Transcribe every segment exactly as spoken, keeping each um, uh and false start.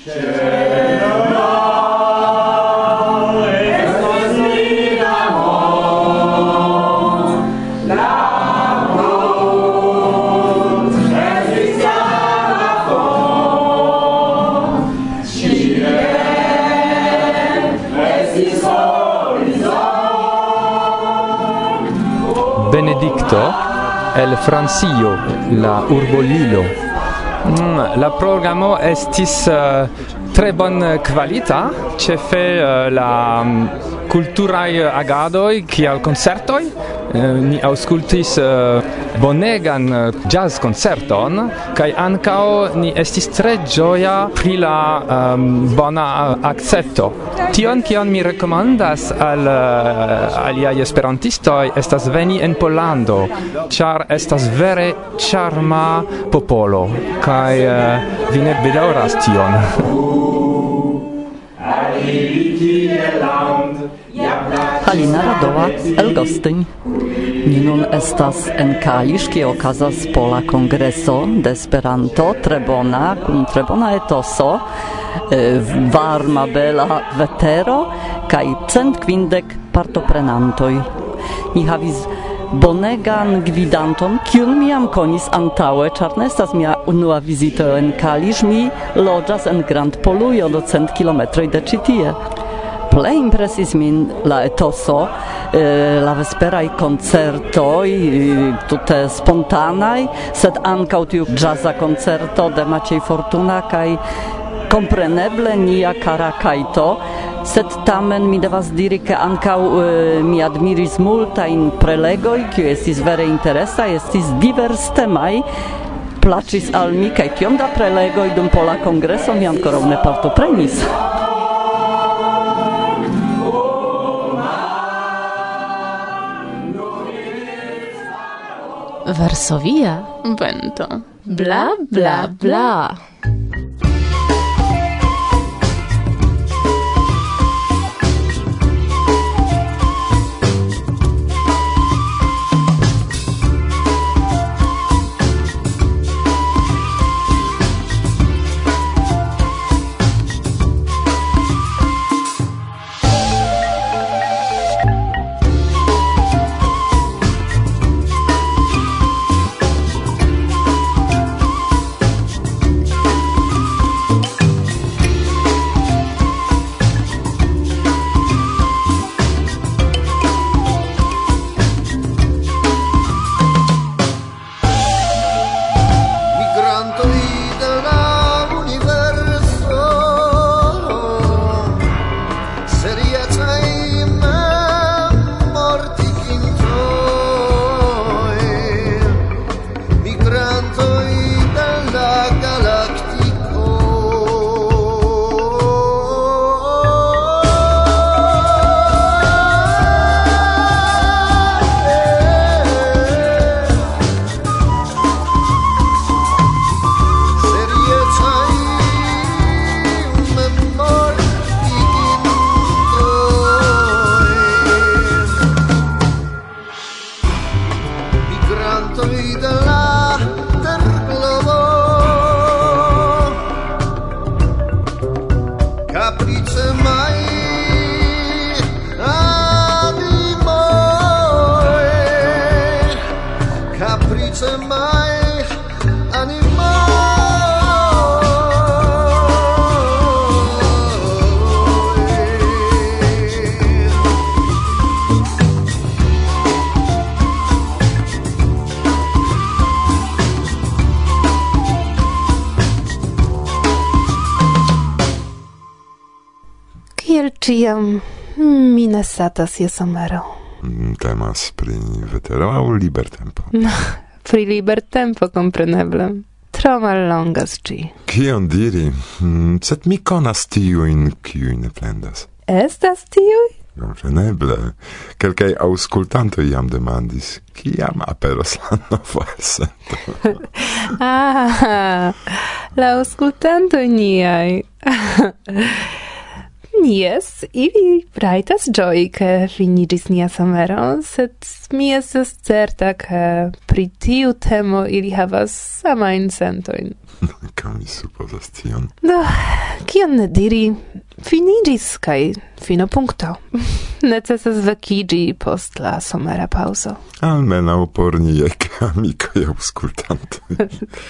Benedicto el Francio, la urbolilo. Mm, la programo estis uh, tre bon qualita, ĉefe uh, la um, kulturaj agadoj kiel koncertoj. Uh, ni aŭskultis uh, bonegan uh, jazz koncerton kaj ankaŭ ni estis tre ĝoja pri la um, bona uh, akcepto. Tion kion mi rekomandas al uh, aliaj esperantistoj estas veni en Pollando, ĉar estas vere ĉarma popolo kaj uh, vi ne bedaŭras tion. Halina Radowa, el Gostyń. Ni nun estas en Kalisz, kie okazas Pola Kongreso de Esperanto, tre bona, kun tre bona etoso, varma, bela vetero, kaj cent kvindek partoprenantoj. Ni havis bonegan gvidanton, kiun mi jam konis antaŭe, ĉar ne estas mia unua vizito en Kalisz, mi loĝas en Grand Polujo, do cent kilometroj de ĉi tie. Plej impresis min la etoso, la vesperaj koncertoj, tute spontanaj, sed ankaŭ tiu ĵaza koncerto de Maciej Fortuna kaj kompreneble nia kara Kajto, sed tamen mi devas diri, ke ankaŭ mi admiris multajn prelegoj, kiuj estis vere interesaj, estis diverstemaj. Plaĉis al mi, kaj tiom da prelegoj dum Pola Kongreso mi ankoraŭ ne partoprenis. Varsovia vento. Bla, bla, bla. Ciam mi ne satas je somero. Temas pri vetero aŭ libertempo? Pri libertempo, kompreneble. Tro mallongas ĝi. Kion diri? Sed mi konas tiujn, kiuj ne plendas. Estas tiuj? Kompreneble. Kelkaj aŭskultantoj jam demandis, kiam aperos la nova elsendo. Ah, la aŭskultantoj niaj. Yes, ili rajtas ĝoji, ke finiĝis nia somero, sed mi estas certa, ke pri tiu temo ili havas samajn sentojn. Kaj mi supozas tion? Do, kion ne diri, finiĝis kaj fino punkto. Necesas vekiĝi post la somera paŭzo. Almenaŭ por niaj amikoj aŭskultantoj.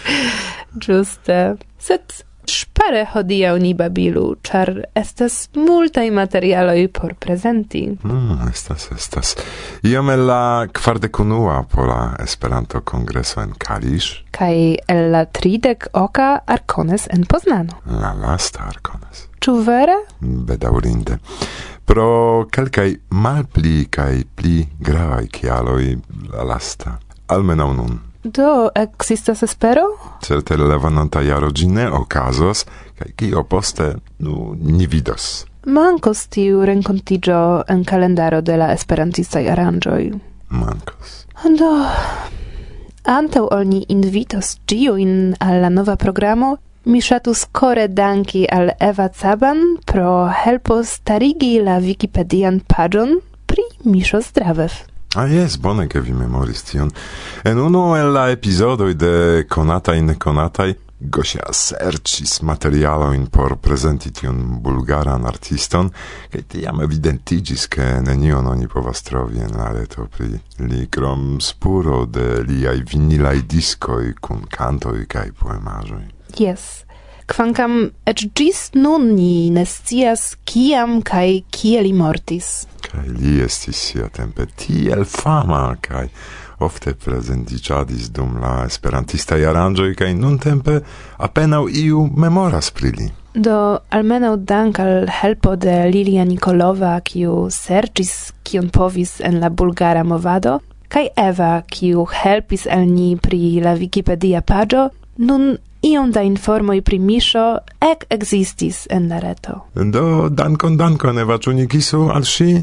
Ĝuste, sed ŝpare hodiaŭ ni babilu, ĉar estas multaj materialoj por prezenti. Mm, estas, estas. Iom el la kvardek-unua Pola Esperanto-kongreso en Kalisz. Kaj el la tridek oka Arcones en Poznano. La lasta Arcones. Ĉu vere? Bedaŭrinde. Pro kelkaj malpli kaj pli gravaj kialoj la lasta. Almenaŭ nun. Do, existas espero? Certe la venonta jaro ĝi ne okazos, kaj kio poste, nu, ni vidos. Mankos tiu renkontiĝo en kalendaro de la esperantistaj aranĝoj. Mankos. Do, antaŭ ol ni invitos ĉiujn al la nova programo, mi ŝatus kore danki al Eva Caban pro helpo starigi la Wikipedian paĝon pri Miŝo Zdravev. Ah, yes, bone che vi memoris tion. En uno el la episodoi de Konataj Nekonataj, Gosia serĉis materialojn por prezenti tion bulgaran artiston, kaj tiam evidentiĝis, ke nenion oni povas trovi en la reto pri li, krom spuro de liaj vinilaj diskoj kun kantoj kaj poemaĵoj. Yes. Kvankam eĉ ĝis nun ni ne scias kiam kaj kie li mortis. Kaj li estis siatempe tiel fama kaj ofte prezentiĝadis dum la esperantistaj aranĝoj kaj nuntempe apenaŭ iu memoras pri li. Do, almenaŭ dank al helpo de Lilia Nikolova, kiu serĉis kion povis en la bulgara movado, kaj Eva, kiu helpis al ni pri la Wikipedia paĝo, nun iom da informoj pri Miŝo ek ekzistis en la reto. Do, dankon, dankon, Eva, ĉu ni kisu al ŝi?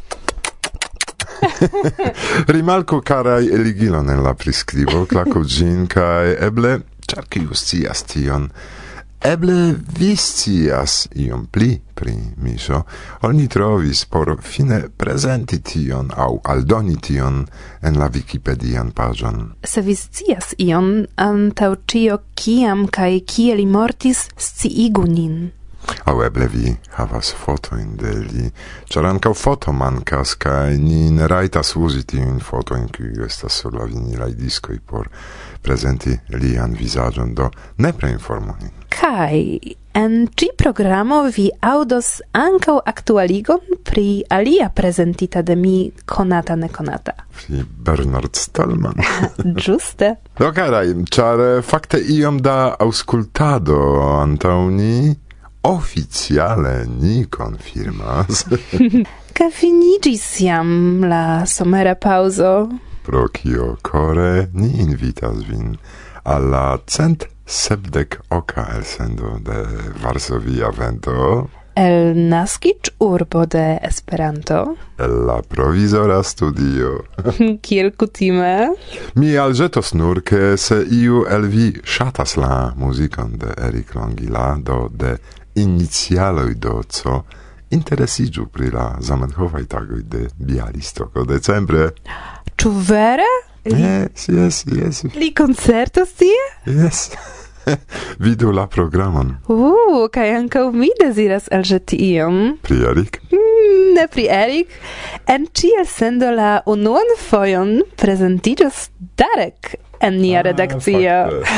Rimarku karaj eligilon en la priskribo, klaku ĝin, kaj eble, ĉar kiu scias tion, eble vi scias iom pli pri Miŝo, oni trovis por fine prezenti tion aŭ aldoni tion en la Wikipedian paĝon. Se vi scias ion, antaŭ ĉio kiam kaj kie li mortis, sciigu nin. Aŭ eble vi havas fotojn de li, ĉar ankaŭ foto mankas, kaj ni ne rajtas uzi tiujn fotojn, kiuj estas sur la vinilaj diskoj por prezenti lian vizaĝon, do nepre informu nin. Kaj en ĉi programo vi aŭdos ankaŭ aktualigon pri alia prezentita de mi konata nekonata. Pri Bernard Stallman. Ĝuste. Do karaj, ĉar fakte iom da aŭskultado antaŭ ni oficiale ni konfirmas. Ke finiĝis jam la somera paŭzo. Pro kio kore ni invitas vin al la cent sepdek oka elsendo de Varsovia Vento, el naskiĝ urbo de Esperanto, el la provizora studio. Kiel kutime. Mi alĵetos nur, ke se iu el vi ŝatas la muzikon de Erik Longila, do de inicialoj do co, interesiĝu pri la Zamenhovaj tagoj de Bialystoko decembre. Ĉu vere? Yes, yes, yes. Li koncertos tie? Yes. Vidu la programon. Uh, kaj ankaŭ mi deziras alĵeti iom. Pri Erik? Mm, ne pri Erik. En ĉi elsendo la unuan fojon prezentiĝos Darek en nia ah, redakcio.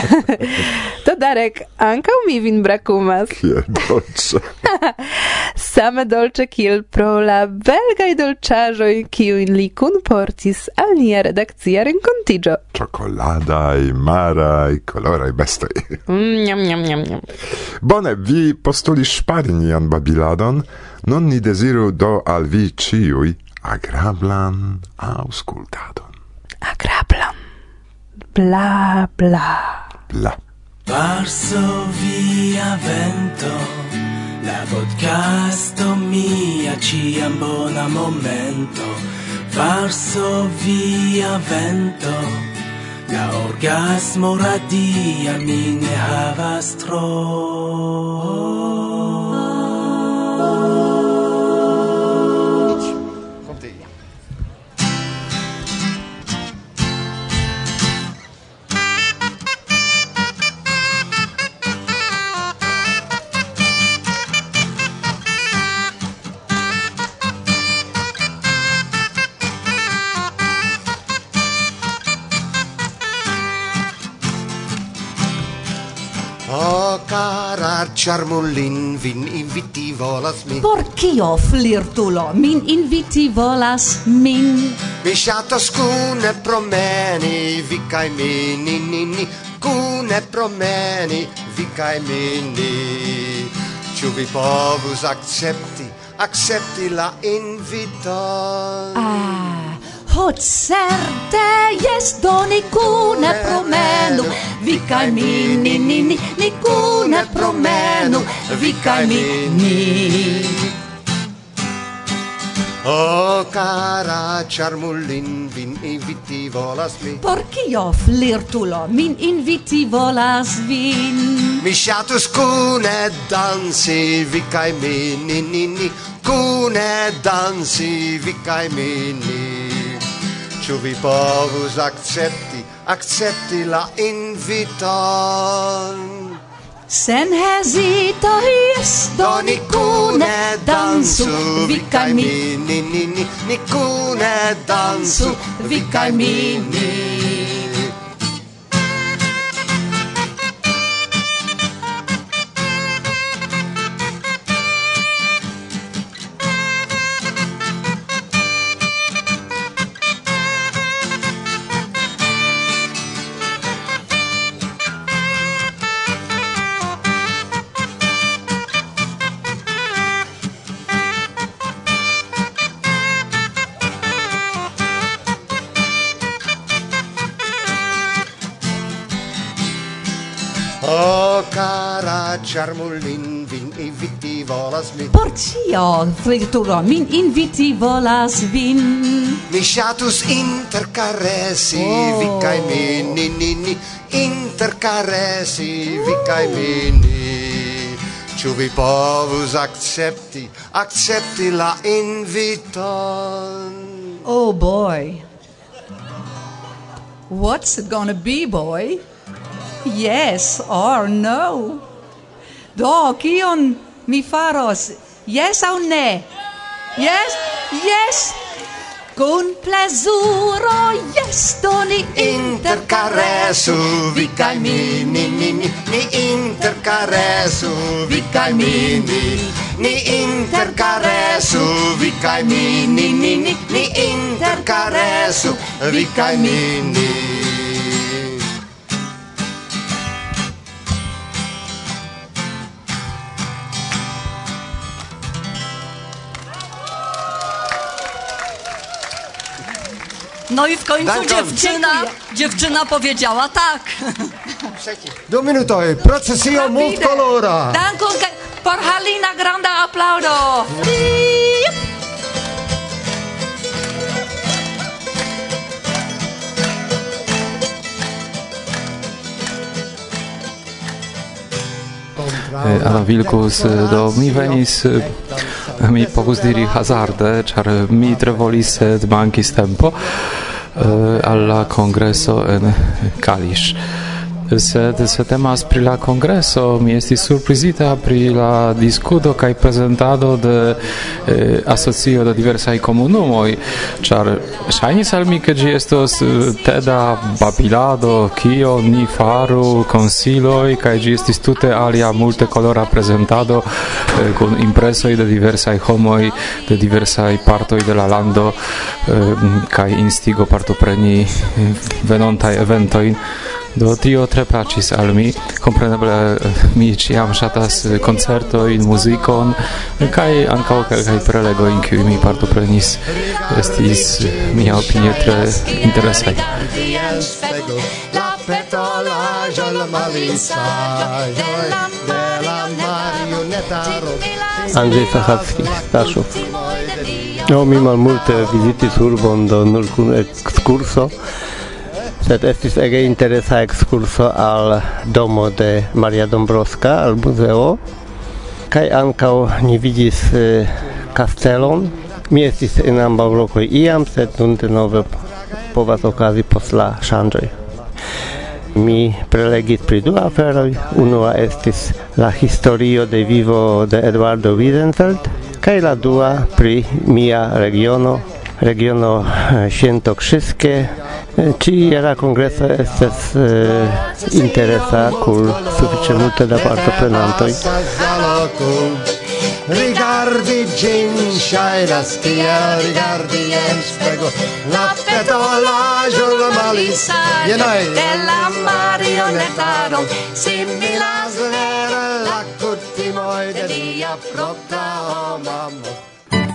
Do Darek, ankaŭ mi vin brakumas. Kiel dolĉe. Same dolĉe kiel pro la belgaj dolĉaĵoj, kiujn li kunportis al nia redakcia renkontiĝo. Ĉokoladaj, maraj, koloraj bestoj. Mm, njam, njam, njam, njam. Bone, vi postulis ŝpari nian babiladon, nun ni deziru do al vi ĉiuj agrablan aŭskultadon. Agrablan. Bla, bla. Bla. Varsovia Vento, la podcasto mia, ciam bona momento. Varsovia Vento, la orgasmo radia mi ne havas tro. charmulin vin inviti volas mi. Por kio flirtulo min inviti volas min? Mi ŝatas kune promeni vi kaj mi, ni, ni, ni. Kune promeni vi kaj mi, ni. Ĉu vi povus akcepti, akcepti la inviton? Ah, ho certe, jes, do ni kune promenu, vi kaj mi, ni, ni, ni, ni kune promenu, vi kaj mi, ni. Oh, cara charmulin, vin inviti volas mi. Por kio flirtulo min inviti volas vin? Mi ŝatus kune dansi, vi kaj mi, ni, ni, ni. Kune dansi, vi kaj mi, ni. Ĉu vi povus akcepti, akcepti la inviton? Sen hezito, jes, do ni kune dansu, vi kaj mi, ni, ni, ni, ni kune dansu, vi kaj mi, ni. Oh, cara charmulin, vin inviti volas mi. Por kio flirtulo min inviti volas vin? Mi ŝatus interkaresi, Oh. vi kaj mi, ni, ni, ni. Interkaresi, vi kaj mi, ni. Ĉu vi povus akcepti, akcepti la inviton? Oh boy. What's it gonna be, boy? Yes or no? Do, kion mi faros? Yes aŭ ne? Yes? Yes? Kun plezuro, yes, do ni Interkaresu, vi kaj mi, ni, ni, ni. Ni interkaresu, vi kaj mi, ni. Ni interkaresu, vi kaj mi, ni, ni, ni. Ni interkaresu, vi kaj mi, ni. No i w końcu Danko, dziewczyna, dziewczyna powiedziała tak. Du minutoj, procesio multkolora. Dankon kaj por Halina granda aplaudo. Alla Vilcus do mi venis mi povus diri hazarde, char mi tre volis sed mankis tempo alla congresso en Kalisz. Sed se temas pri la congresso, mi estis surprizita pri la diskuto kaj prezentado de eh, asocio de diversaj komunumoj, ĉar ŝajnis al mi, ke ĝi estos teda babilado, kio ni faru, konsiloj, kaj ĝi estis tute alia multekolora prezentado eh, kun impresoj de diversaj homoj, de diversaj partoj de la lando eh, kaj instigo partopreni venontaj eventojn. Do tio tre placis al mi. Kompreneble mi ĉiam ŝatas koncertojn, muzikon kaj ankaŭ kelkaj prelegojn, kiuj mi partoprenis. Estis mia opinie tre interesaj. La petolaĵo, la malisaĵoj de la marionetaro. Andrzej Sachacki, Staszów. No, mi malmulte vizitis urbon do nur kun ekskurso, sed estis ege interesa ekskurso al domo de Maria Dąbrowska, al muzeo, kaj ankaŭ ni vidis kastelon. Mi estis en ambaŭ lokoj iam, sed nun denove povas okazi post la ŝanĝoj. Mi prelegis pri du aferoj. Unua estis la historio de vivo de Eduardo Wiedenfeld, kaj la dua pri mia regiono, regiono świętokrzyskie, Ci la congresso estes eh, interesa cul suffice multe da partoprenantoi. Rigardi gin shaila stia, rigardi en spego, la petolaggio la malissa, della marionettaro, simila svera, la cuttimoide dia protta o mamma.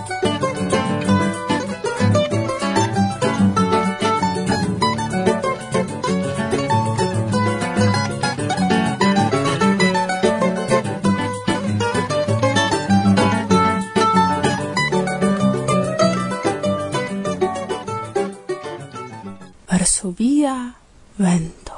Varsovia vento.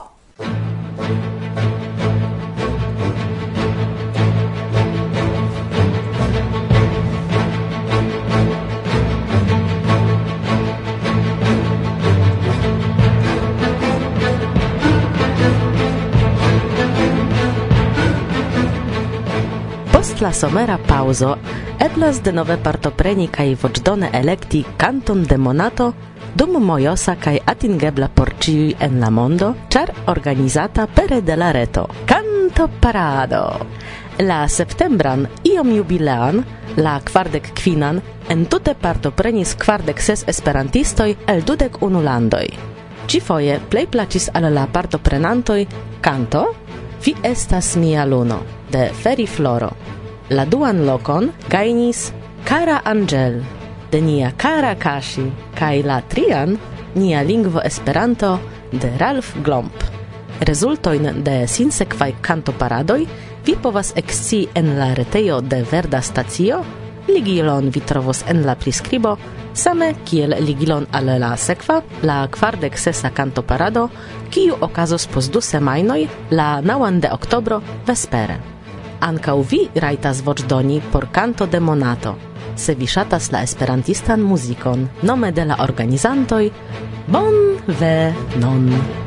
Post la somera pauzo eblas denove partopreni kaj voĉdone elekti Kanton de Monato dum mojosa kaj atingebla por ĉiuj en la mondo, ĉar organizata pere de la reto. Kanto parado! La septembran iom jubilean, la kvardek kvinan, entute partoprenis kvardek ses esperantistoj el dudek unu landoj. Ĉifoje plej plaĉis al la partoprenantoj kanto Vi estas mia luno de Ferifloro. La duan lokon gajnis Kara Angel de nia Kara Kashi kaj la trian nia lingvo Esperanto de Ralf Glomp. Rezultojn de sinsekvaj kantoparadoj vi povas ekscii en la retejo de Verda Stacio, ligilon vi trovos en la priskribo, same kiel ligilon al la sekva, la kvardek sesa kantoparado, kiu okazos post du semajnoj, la naŭan de oktobro vespere. Ankaŭ vi rajtas voĉdoni por Kanto de Monato, se vi ŝatas la esperantistan muzikon, nome de la organizantoj bonvenon.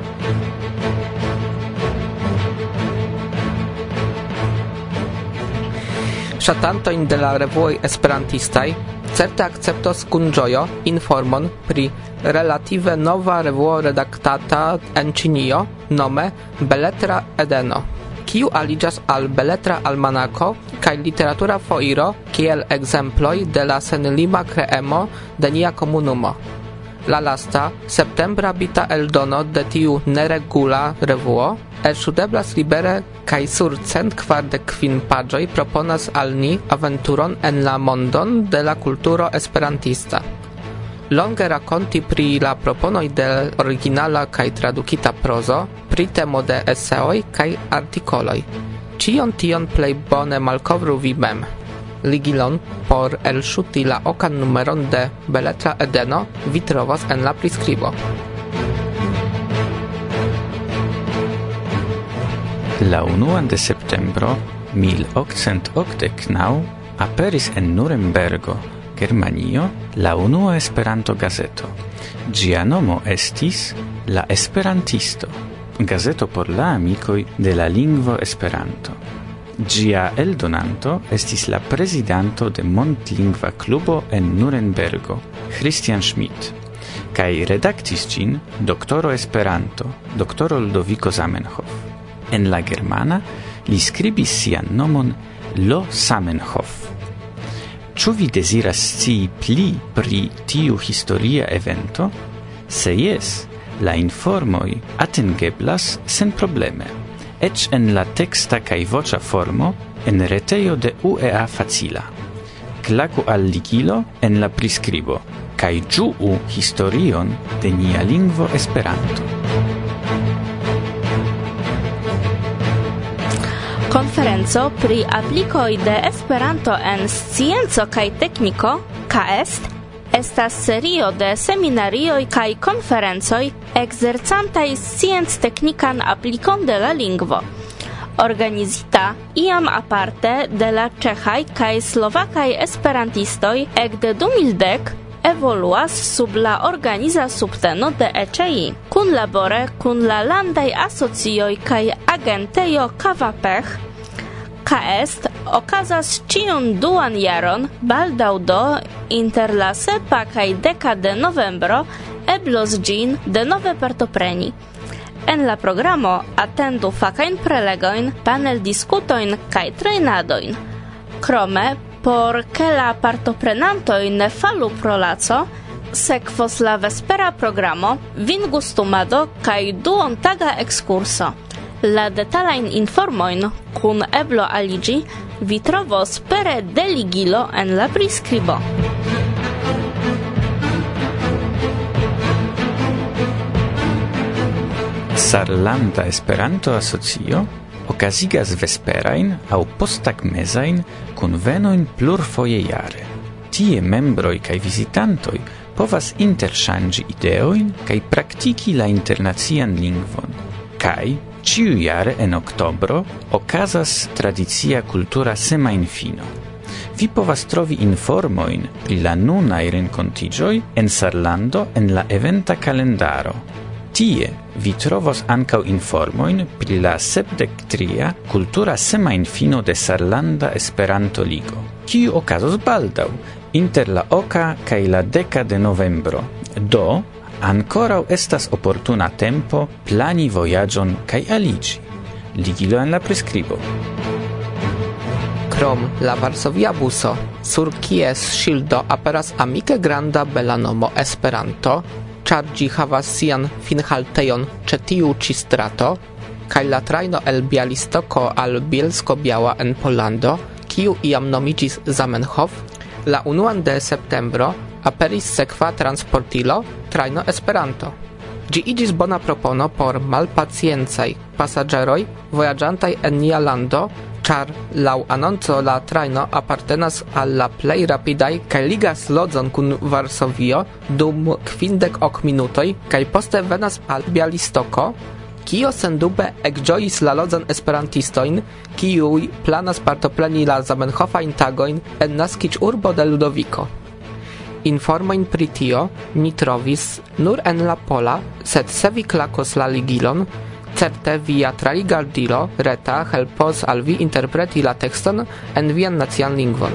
Ŝatantojn de la revuoj esperantistaj certe akceptos kun ĝojo informon pri relative nova revuo redaktata en Ĉinio, nome Beletra Edeno, kiu aliĝas al Beletra Almanako kaj Literatura Foiro kiel ekzemploj de la senlima kreemo de nia komunumo. La lasta, septembra bita eldono de tiu neregula revuo elŝudeblas libere kaj sur cent kvardek kvin paĝoj proponas al ni aventuron en la mondon de la kulturo esperantista. Longe rakonti pri la proponoj de originala kaj tradukita prozo, pri temo de eseoj kaj artikoloj. Ĉion tion plej bone malkovru vi mem. Ligilon por elŝuti la okan numeron de Beletra Edeno vi trovos en la priskribo. La unuan de septembro mil okcent okdek naŭ aperis en Nurembergo, Germanio, la unua Esperanto-gazeto. Ĝia nomo estis La Esperantisto, gazeto por la amikoj de la lingvo Esperanto. Ĝia eldonanto estis la prezidanto de Mondlingva Klubo en Nurembergo, Christian Schmidt, kaj redaktis ĝin doktoro Esperanto, doktoro Ludoviko Zamenhof. En la germana li skribis sian nomon Lo Zamenhof. Ĉu vi deziras scii pli pri tiu historia evento? Se jes, la informoj atingeblas senprobleme, eĉ en la teksta kaj voĉa formo en retejo de U E A Facila. Klaku al ligilo en la priskribo kaj ĝuu historion de nia lingvo Esperanto. Konferenco pri aplikoj de Esperanto en scienco kaj tekniko, K E S T, estas serio de seminarioj kaj konferencoj ekzercantaj sciencteknikan aplikon de la lingvo. Organizita iam aparte de la ĉeĥaj kaj slovakaj esperantistoj ekde du mil dek evoluas sub la organiza subteno de E C I, kunlabore kun la landaj asocioj kaj agentejo Kavapech. K E S T okazas ĉiun duan jaron, baldaŭ do inter la sepa kaj deka de novembro eblos gin denove partopreni. En la programo atendu fakajn prelegoin, panel diskutojn kaj trejnadojn. Krome, por ke la partoprenantoj ne falu pro laco, sekvos la vespera programo, vingustumado kaj duontaga ekskurso. La detalajn informojn kun eblo aliĝi vi trovos pere de ligilo en la priskribo. Sarlanda Esperanto Asocio okazigas vesperajn aŭ posttagmezajn kunvenojn plurfoje jare. Tie membroj kaj vizitantoj povas interŝanĝi ideojn kaj praktiki la internacian lingvon. Kaj ĉiujare en oktobro okazas tradicia kultura semajnfino. Vi povas trovi informojn pri la nunaj renkontiĝoj en Sarlando en la eventa kalendaro. Tie vi trovos ankaŭ informojn pri la sepdek tria kultura semajnfino de Sarlanda Esperanto-Ligo, kiu okazos baldaŭ inter la oka kaj la deka de novembro. Do, ankoraŭ estas oportuna tempo plani vojaĝon kaj aliĝi. Ligilo en la priskribo. Krom la Varsovia buso, sur kies ŝildo aperas amike granda bela nomo Esperanto, ĉar ĝi havas sian finhaltejon ĉe tiu ĉi strato, kaj la trajno el Bialystoko al Bielsko-Biała en Pollando, kiu iam nomiĝis Zamenhof, la unuan de septembro aperis sekva transportilo trajno Esperanto. Ĝi iĝis bona propono por malpaciencaj pasaĝeroj vojaĝantaj en nia lando, ĉar laŭ anonco la trajno apartenas al la plej rapidaj kaj ligas lodzon kun Varsovio dum kvindek ok minutoj kaj poste venas al Bialystoko, kio sendube ekĝojis la lodzan esperantistojn, kiuj planas partopreni la Zamenhofajn tagojn en naskiĝurbo de Ludoviko. Informojn pri tio mi trovis nur en la pola, sed se vi klakos la ligilon, certe via traigardilo reta helpos al vi interpreti la tekston en vian nacian lingvon.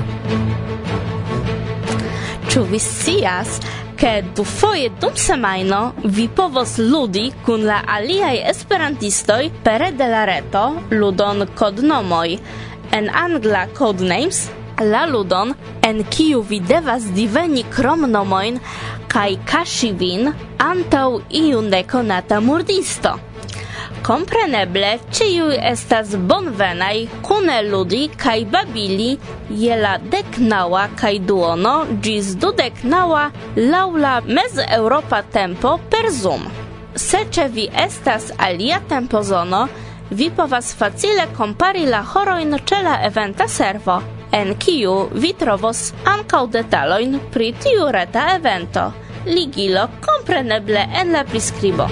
Ĉu vi scias, ke dufoje dum semajno vi povos ludi kun la aliaj esperantistoj pere de la reto ludon kodnomoj. En angla Codenames, la ludon, en kiu vi devas diveni kromnomojn kaj kaŝi vin antaŭ iu nekonata murdisto. Kompreneble, ĉiuj estas bonvenaj kune ludi kaj babili je la deknaŭa kaj duono ĝis dudeknaŭa laŭ la mezeŭropa tempo per Zoom. Se ĉe vi estas alia tempozono, vi povas facile kompari la horojn ĉe la eventa servo, en kiu vi trovos ankaŭ detalojn pri tiu reta evento. Ligilo kompreneble en la priskribo.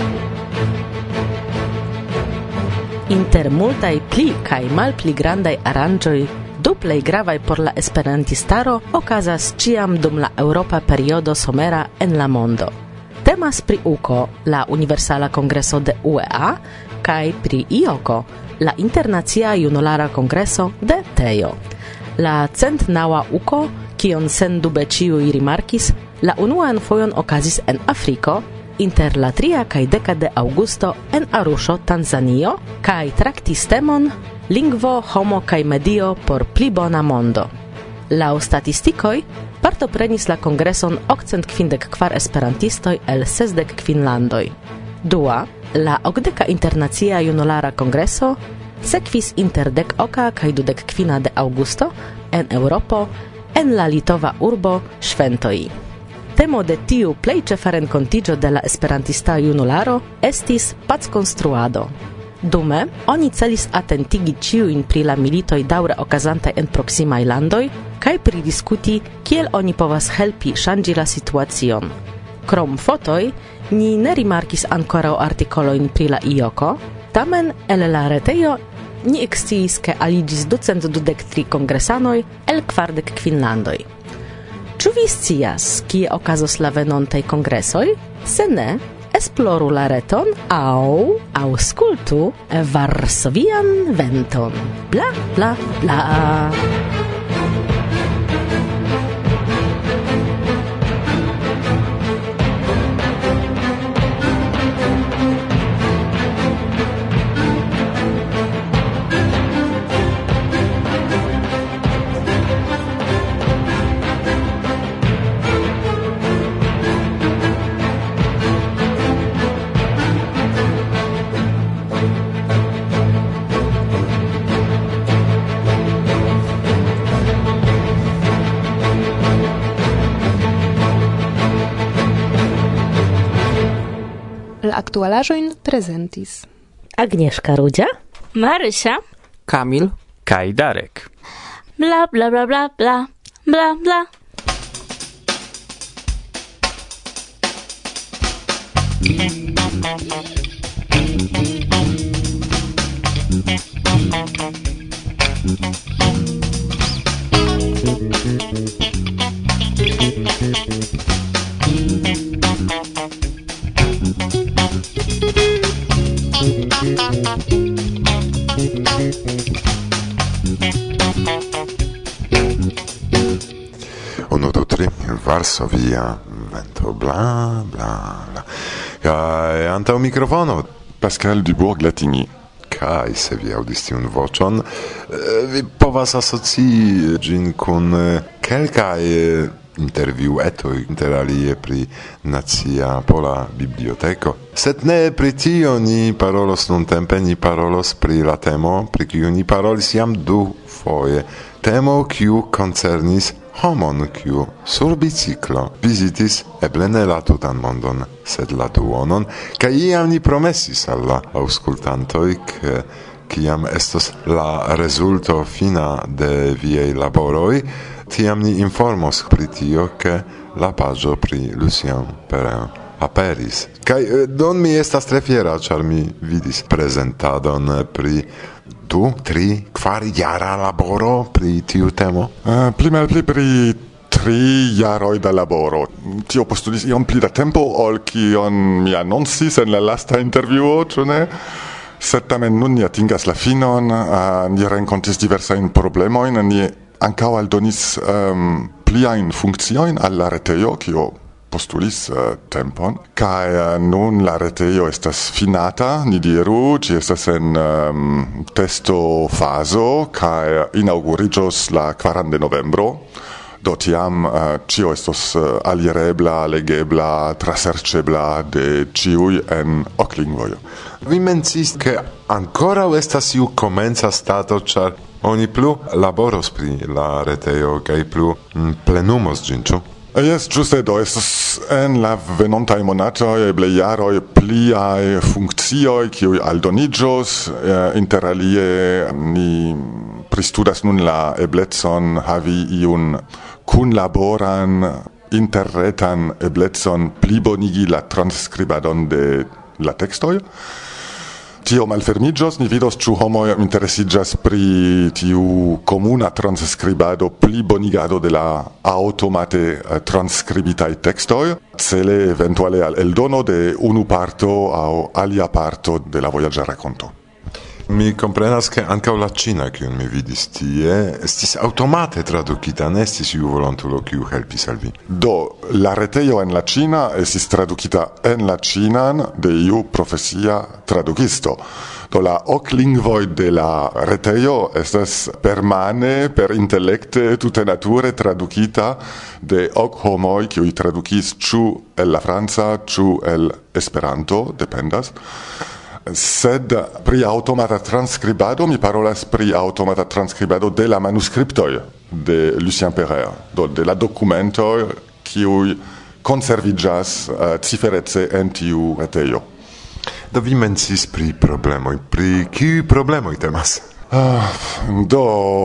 Inter multaj pli kaj malpli grandaj aranĝoj, du plej gravaj por la esperantistaro okazas ĉiam dum la eŭropa periodo somera en la mondo. Temas pri U K O, la Universala Kongreso de U E A, kaj pri I O K O, la Internacia Junulara Kongreso de Tejo. La centnaŭa U K O, kion sendube ĉiuj rimarkis, la unuan fojon okazis en Afriko, inter la tria kaj deka de aŭgusto en Arusho, Tanzanio, kaj traktis temon lingvo, homo kaj medio por pli bona mondo. Laŭ statistikoj partoprenis la kongreson okcent kvindek kvar esperantistoj el sesdek kvin landoj. Dua, la okdeka internacia junulara kongreso sekvis inter dek oka kaj dudek kvina de aŭgusto en Eŭropo, en la litova urbo Ŝventoj. Temo de tiu plej ĉefa renkontiĝo de la esperantista junularo estis packonstruado. Dume, oni celis atentigi ĉiujn pri la militoj daŭre okazantaj en proksimaj landoj kaj pridiskuti, kiel oni povas helpi ŝanĝi la situacion. Krom fotoj, ni ne rimarkis ankoraŭ artikolojn pri la I O K O, tamen el la retejo ni eksciis, ke aliĝis ducent dudek tri kongresanoj el kvardek kvin landoj. Ĉu vi scias, kie okazos la venontaj kongresoj? Se ne, esploru la reton aŭ aŭskultu Varsovian venton. Bla, bla, bla. aktualaĵojn prezentis Agnieszka Rudzia, Marysia, Kamil, Kaj Darek. bla bla bla bla bla bla bla. Uno, due, tre, Varsovia, vento, bla, bla, bla. Kaj antaŭ mikrofono, Pascal Dubourg-Latini. Kaj se vi aŭdis tiun voĉon, vi povas asocii ĝin kun kelkaj intervjuetoj, inter alie pri Nacia Pola Biblioteko. Sed ne pri tio ni parolos nuntempe, ni parolos pri la temo, pri kiu ni parolis jam du foje. Temo, kiu koncernis homon, kiu sur biciklo vizitis eble ne la tutan mondon, sed la duonon, kaj iam ni promesis al la aŭskultantoj, ke kiam estos la rezulto fina de viaj laboroj, tiam ni informos pri tio, ke la paĝo pri Lucien Perrin aperis. Kaj don mi estas tre fiera, ĉar mi vidis prezentadon pri du, tri, kvar jara laboro pri tiu temo? Uh, pli malpli pri tri jaroj da laboro. Tio postulis iom pli da tempo, ol kion mi annoncis en la lasta intervjuo, ĉu ne? Sed tamen nun ni atingas la finon, uh, ni renkontis diversajn problemojn, ni ankaŭ aldonis um, pliajn funkciojn al la retejo, kio postulis uh, tempon, kaj uh, nun la retejo estas finata, ni diru, ĝi estas en um, testo fazo, kaj inaŭguriĝos la kvaran de novembro. Do tiam uh, ĉio estos uh, alirebla, legebla, traserĉebla de ĉiuj en ok lingvoj. Vi menciis, ke ankoraŭ estas iu komenca stato, ĉar oni plu laboros pri la retejo kaj plu mm, plenumos ĝin, ĉu? Jes, ĝuste do estos en la venontaj monatoj eble jaroj pliaj funkcioj, kiuj aldoniĝos, inter alie ni pristudas nun la eblecon havi iun kunlaboran interretan eblecon plibonigi la transkribadon de la tekstoj. Tio malfermiĝos, ni vidos ĉu homoj interesiĝas pri tiu komuna transkribado, plibonigado de la aŭtomate transkribitaj tekstoj, cele eventuale al eldono de unu parto aŭ alia parto de la vojaĝa rakonto. Mi komprenas, ke ankaŭ la ĉina, kiun mi vidis tie, estis aŭtomate tradukita, ne estis iu volontulo, kiu helpis al vi. Do, la retejo en la ĉina estis tradukita en la ĉinan de iu profesia tradukisto. Do, la ok lingvoj de la retejo estas permane, per intelekte, tute nature tradukita de ok homoj, kiuj tradukis ĉu el la franca, ĉu el Esperanto, dependas. Sed pri automata transkribado mi parolas pri automata transkribado de la manuskriptoj de Lucien Perrin, do de la dokumentoj kiuj konserviĝas uh, ciferece en tiu retejo. Do vi menciis pri problemoj, pri kiuj problemoj temas? Uh, do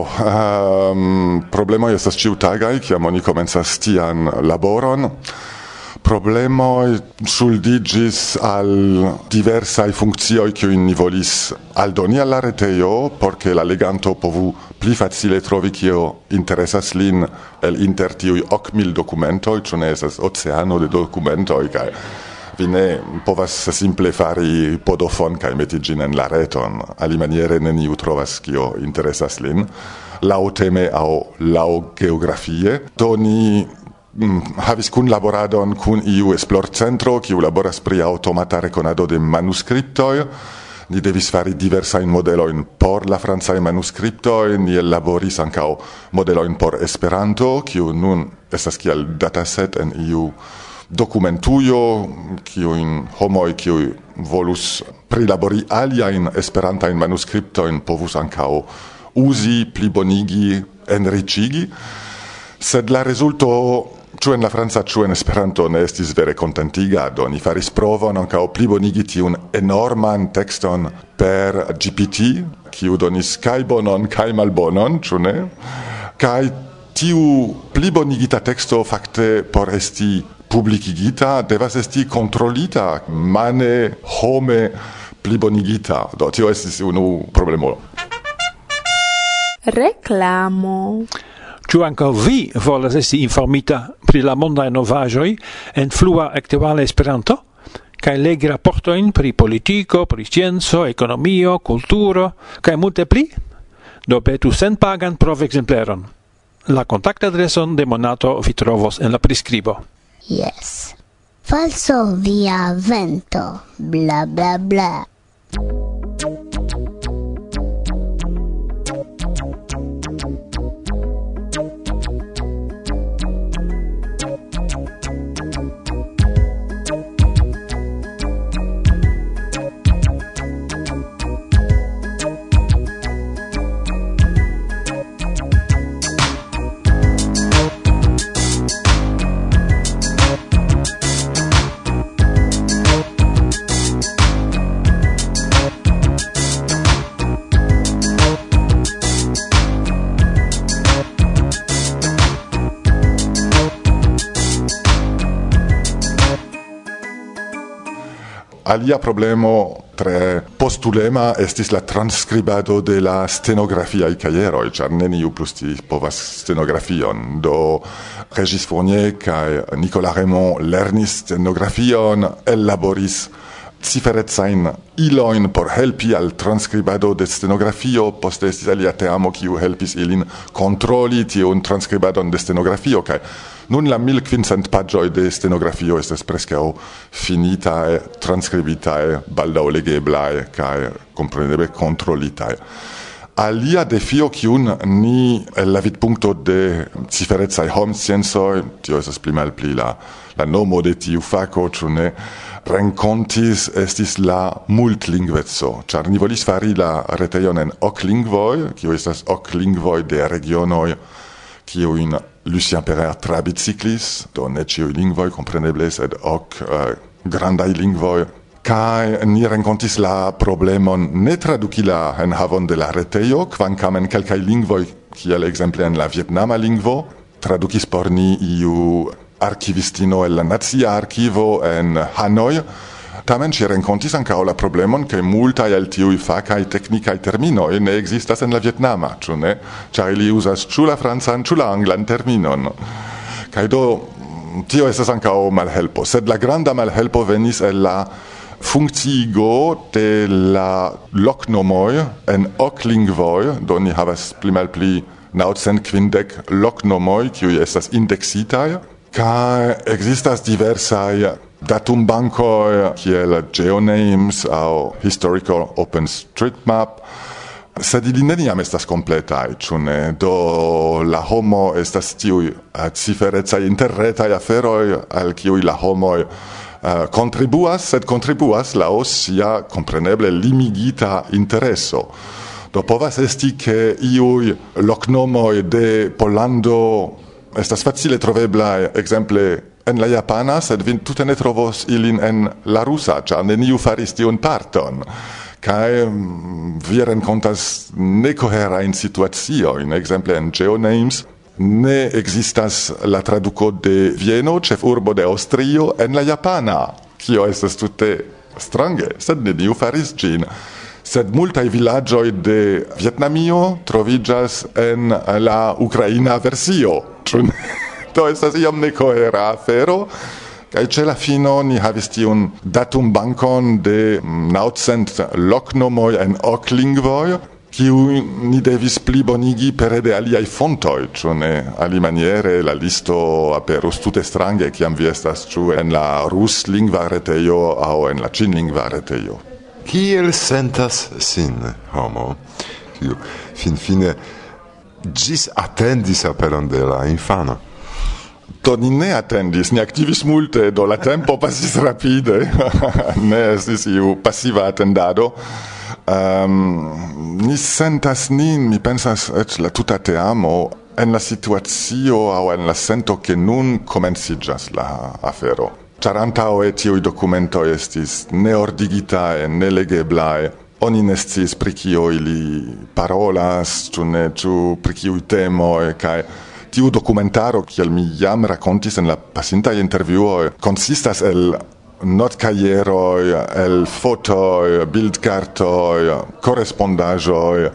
um, problemoj estas ĉiutagaj, kiam oni komencas tian laboron. Problemoj ŝuldiĝis al diversaj funkcioj, kiujn ni volis aldoni al la retejo, por ke la leganto povu pli facile trovi kio interesas lin el inter tiuj ok mil dokumentoj, ĉu ne estas oceano de dokumentoj, kaj vi ne povas simple fari podofon kaj meti ĝin en la reton. Alimaniere neniu trovas kio interesas lin, laŭteme aŭ laŭgeografie. Do ni havis kunlaboradon kun iu esplorcentro, kiu laboras pri aŭtomata rekonado de manuskriptoj. Ni devis fari diversajn modelojn por la francaj manuskriptoj, ni ellaboris ankaŭ modelojn por Esperanto, kiu nun estas kiel dataset en iu dokumentujo, kiujn homoj, kiuj volus prilabori aliajn esperantajn manuskriptojn, povus ankaŭ uzi, plibonigi, enriĉigi. Sed la rezulto ĉu en la franca, ĉu en Esperanto ne estis vere kontentiga, do ni faris provon ankaŭ plibonigi tiun enorman tekston per G P T, kiu donis kaj bonon kaj malbonon, ĉu ne? Kaj tiu plibonigita teksto fakte por esti publikigita devas esti kontrolita, mane home plibonigita. Do tio estis unu problemo. Reklamo. Ĉu ankaŭ vi volas esti informita pri la mondaj novaĵoj en flua aktuala Esperanto? Kaj legi raportojn pri politiko, pri scienco, ekonomio, kulturo, kaj multe pli? Do petu senpagan provekzempleron. La kontaktadreson de Monato vi trovos en la priskribo. Yes. Falso via vento. Bla bla bla. Alia problemo tre postulema estis la transkribado de la stenografiaj kajeroj, ĉar neniu plus povas stenografion. Do Regis Fournier kaj Nicolas Raymond lernis stenografion, ellaboris ciferecajn ilojn por helpi al transkribado de stenografio, poste estis alia teamo kiu helpis ilin kontroli tiun transkribadon de stenografio, kaj nun la mil quincent paĝoj de stenografio estas preskaŭ finitaj, transkrbitaj, baldaŭ legeblaj kaj kompreneble kontrolitaj. Alia defio kiun ni el la vidpunkto de ciferecaj homsciencoj, tio estas pli malpli la, la nomo de tiu fako, ĉu ne, renkontis estis la multlingveco, ĉar ni volis fari la retejon en ok lingvoj, kiu estas ok lingvoj de regionoj kiujn Lucien Perrer trabiciklis, do ne ĉiuj lingvoj, kompreneble, sed ok uh, grandaj lingvoj. Kaj ni renkontis la problemon ne traduki la enhavon de la retejo, kvankam en kelkaj lingvoj, kiel ekzemple en la vjetnama lingvo, tradukis por ni iu arkivistino el la Nacia Arkivo en Hanoi. Tamen ci renkontis ankaŭ la problemon, ke multaj el tiuj fakaj teknikaj terminoj ne ekzistas en la vjetnama, ĉu ne? Ĉar ili uzas ĉu la francan, ĉu la anglan terminon. Kaj do tio estas ankaŭ malhelpo, sed la granda malhelpo venis el la funkciigo de la loknomoj en ok lingvoj, do ni havas pli malpli naŭcent kvindek loknomoj, kiuj estas indeksitaj, kaj ekzistas diversaj datumbankoj kiel GeoNames aŭ Historical OpenStreetMap, sed ili neniam estas kompletaj, ĉu ne? Do la homo estas tiuj ciferecaj interretaj aferoj, al kiuj la homoj uh, kontribuas, sed kontribuas laŭ sia kompreneble limigita intereso. Do povas esti, ke iuj loknomoj de Pollando estas facile troveblaj, ekzemple en la japana, sed vi tute ne trovos ilin en la rusa, ĉar neniu faris tiun parton. Kaj vi renkontas nekoherajn situaciojn, ekzemple en GeoNames ne ekzistas la traduko de Vieno, ĉefurbo de Aŭstrio, en la japana, kio estas tute strange, sed neniu faris ĝin. Sed multaj vilaĝoj de Vjetnamio troviĝas en la ukraina versio, ĉu ne? To estas iom nekohera afero, kaj ĉe la fino ni havis tiun datumbankon de naŭcent loknomoj en ok lingvoj, kiu ni devis plibonigi pere de aliaj fontoj, ĉu ne? Alimaniere la listo aperus tute strange, kiam vi estas ĉu en la ruslingva retejo aŭ en la ĉinlingva retejo. Kiel sentas sin homo, kiu finfine ĝis atendis aperon de la infano? Do ni ne atendis, ni aktivis multe, do la tempo pasis rapide, ne estis iu pasiva atendado. Um, ni sentas nin, mi pensas, eĉ la tuta teamo, en la situacio au en la sento che nun comencigas la afero. Char antao tiui documento estis neordigitae, nelegeblae, oni ne sciis pri kio ili parolas, ĉu ne, ĉu pri kiuj temoj, kaj tiu dokumentaro, kiel mi jam rakontis en la pasintaj intervjuoj, konsistas el notkajeroj, el fotoj, bildkartoj, korespondaĵoj,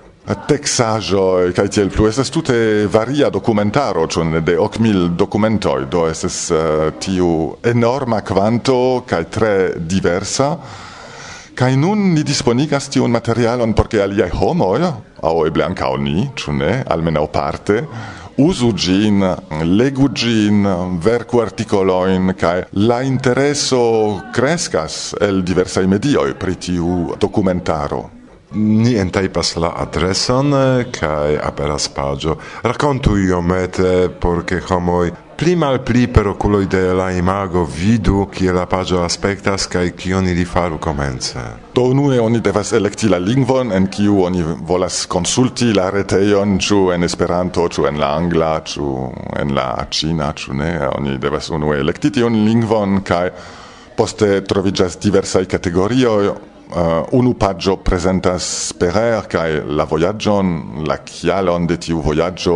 texaĵoj kaj tiel plu. Estas tute varia dokumentaro, ĉu ne, de ok mil dokumentoj, do estas uh, tiu enorma kvanto kaj tre diversa. Kaj nun ni disponigas tiun materialon por ke aliaj homoj, aŭ eble ankaŭ ni, ĉu ne, almenaŭ parte, uzu ĝin, legu ĝin, verku artikolojn, kaj la intereso kreskas el diversaj medioj pri tiu dokumentaro. Ni entajpas la adreson kaj aperas paĝo. Rakontu iomete por ke homoj pli malpli per okuloj de la imago vidu kiel la paĝo aspektas kaj kion ili faru komence. Do unue oni devas elekti la lingvon en kiu oni volas konsulti la retejon, ĉu en Esperanto, ĉu en la angla, ĉu en la ĉina, ĉu ne. Oni devas unue elekti tiun lingvon kaj poste troviĝas diversaj kategorioj. Uh, unu paĝo prezentas perer kaj la vojaĝon, la kialon de tiu vojaĝo,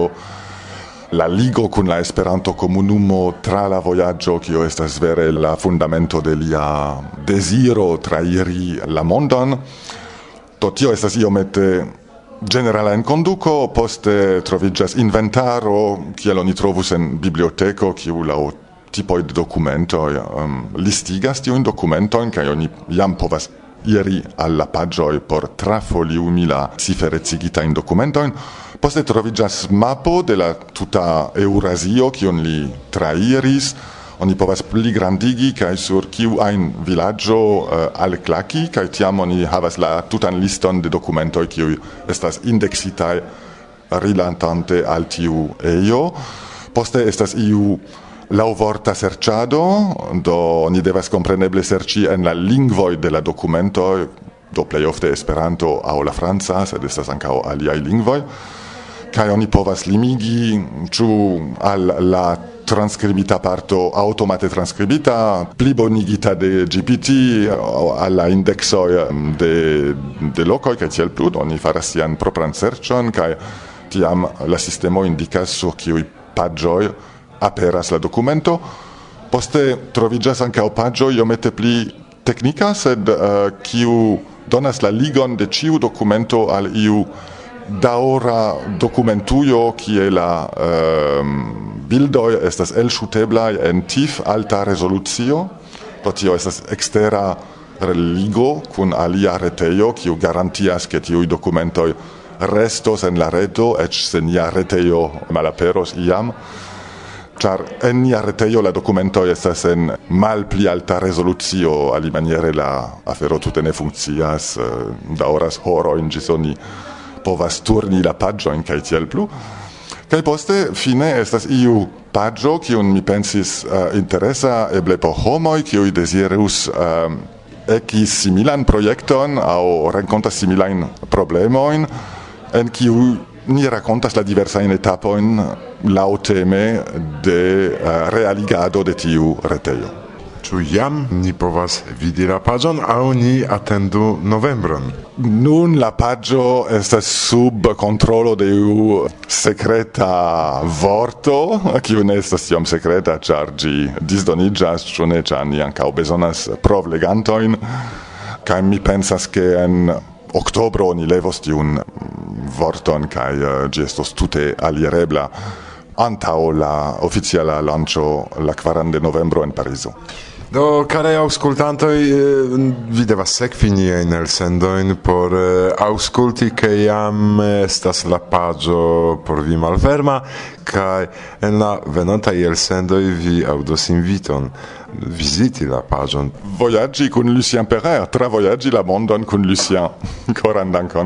la ligo kun la Esperanto-komunumo tra la vojaĝo, kio estas vere la fundamento de lia deziro trairi la mondon. Do tio estas iomete generala enkonduko, poste troviĝas inventaro, kiel oni trovus en biblioteko, kiu laŭ tipoj de dokumentoj um, listigas tiujn dokumentojn, kaj oni jam povas iri alla paĝoj por trafoliumi la ciferecigitajn dokumentojn. Poste troviĝas mapo de la tuta Eŭrazio, kiun li trairis. Oni povas pligrandigi kaj sur kiu ajn vilaĝo uh, alklaki, kaj tiam oni havas la tutan liston de dokumentoj, kiuj estas indeksitaj rilatante al tiu ejo. Poste estas iu laŭvorta serĉado, do oni devas kompreneble serĉi en la lingvoj de la dokumentoj, do plej ofte Esperanto aŭ la franca, sed estas ankaŭ aliaj lingvoj. Kaj oni povas limigi ĉu al la transkribita parto aŭtomate transkribita, plibonigita de G P T, al la indeksoj de, de lokoj kaj tiel plu. Oni faras sian propran serĉon kaj tiam la sistemo indikas sur kiuj paĝoj aperas la dokumento. Poste troviĝas ankaŭ paĝo iomete pli teknika, sed uh, kiu donas la ligon de ĉiu dokumento al iu daŭra dokumentujo, kie la uh, bildoj estas elŝuteblaj en tif alta rezolucio. Do tio estas ekstera ligo kun alia retejo, kiu garantias, ke tiuj dokumentoj restos en la reto, eĉ se nia retejo malaperos iam. Char en nia retejo la dokumento estas en malpli alta rezolucio, alimaniere la afero tute ne funkcias, daŭras horojn ĝis oni povas turni la paĝojn kaj tiel plu. Kaj poste fine estas iu paĝo, kiun mi pensis uh, interesa eble por homoj, kiuj dezirus uh, eki similan projekton aŭ renkontas similajn problemojn, en kiu ni rakontas la diversajn etapojn laŭteme de uh, realigado de tiu retejo. Ĉu jam ni povas vidi la paĝon aŭ ni atendu novembron? Nun la paĝo estas sub kontrolo de iu sekreta vorto, kiu ne estas tiom sekreta, ĉar ĝi disdoniĝas, ĉu ne, ĉar ni ankaŭ bezonas provlegantojn, kaj mi pensas ke en oktobro ni levos tiun vorton kaj uh, ĝi estos tute alirebla antaŭ la oficiala lanĉo la kvaran de novembro en Parizo. Do, carei aŭskultantoj, vi devas sekvi niajn elsendojn por aŭskulti, ke jam estas la paĝo por vi malferma, kaj en la venontaj elsendoj vi aŭdos inviton viziti la paĝon. Vojaĝi kun Lucien Perrer, travojaĝi la mondon kun Lucien. Koran dankon.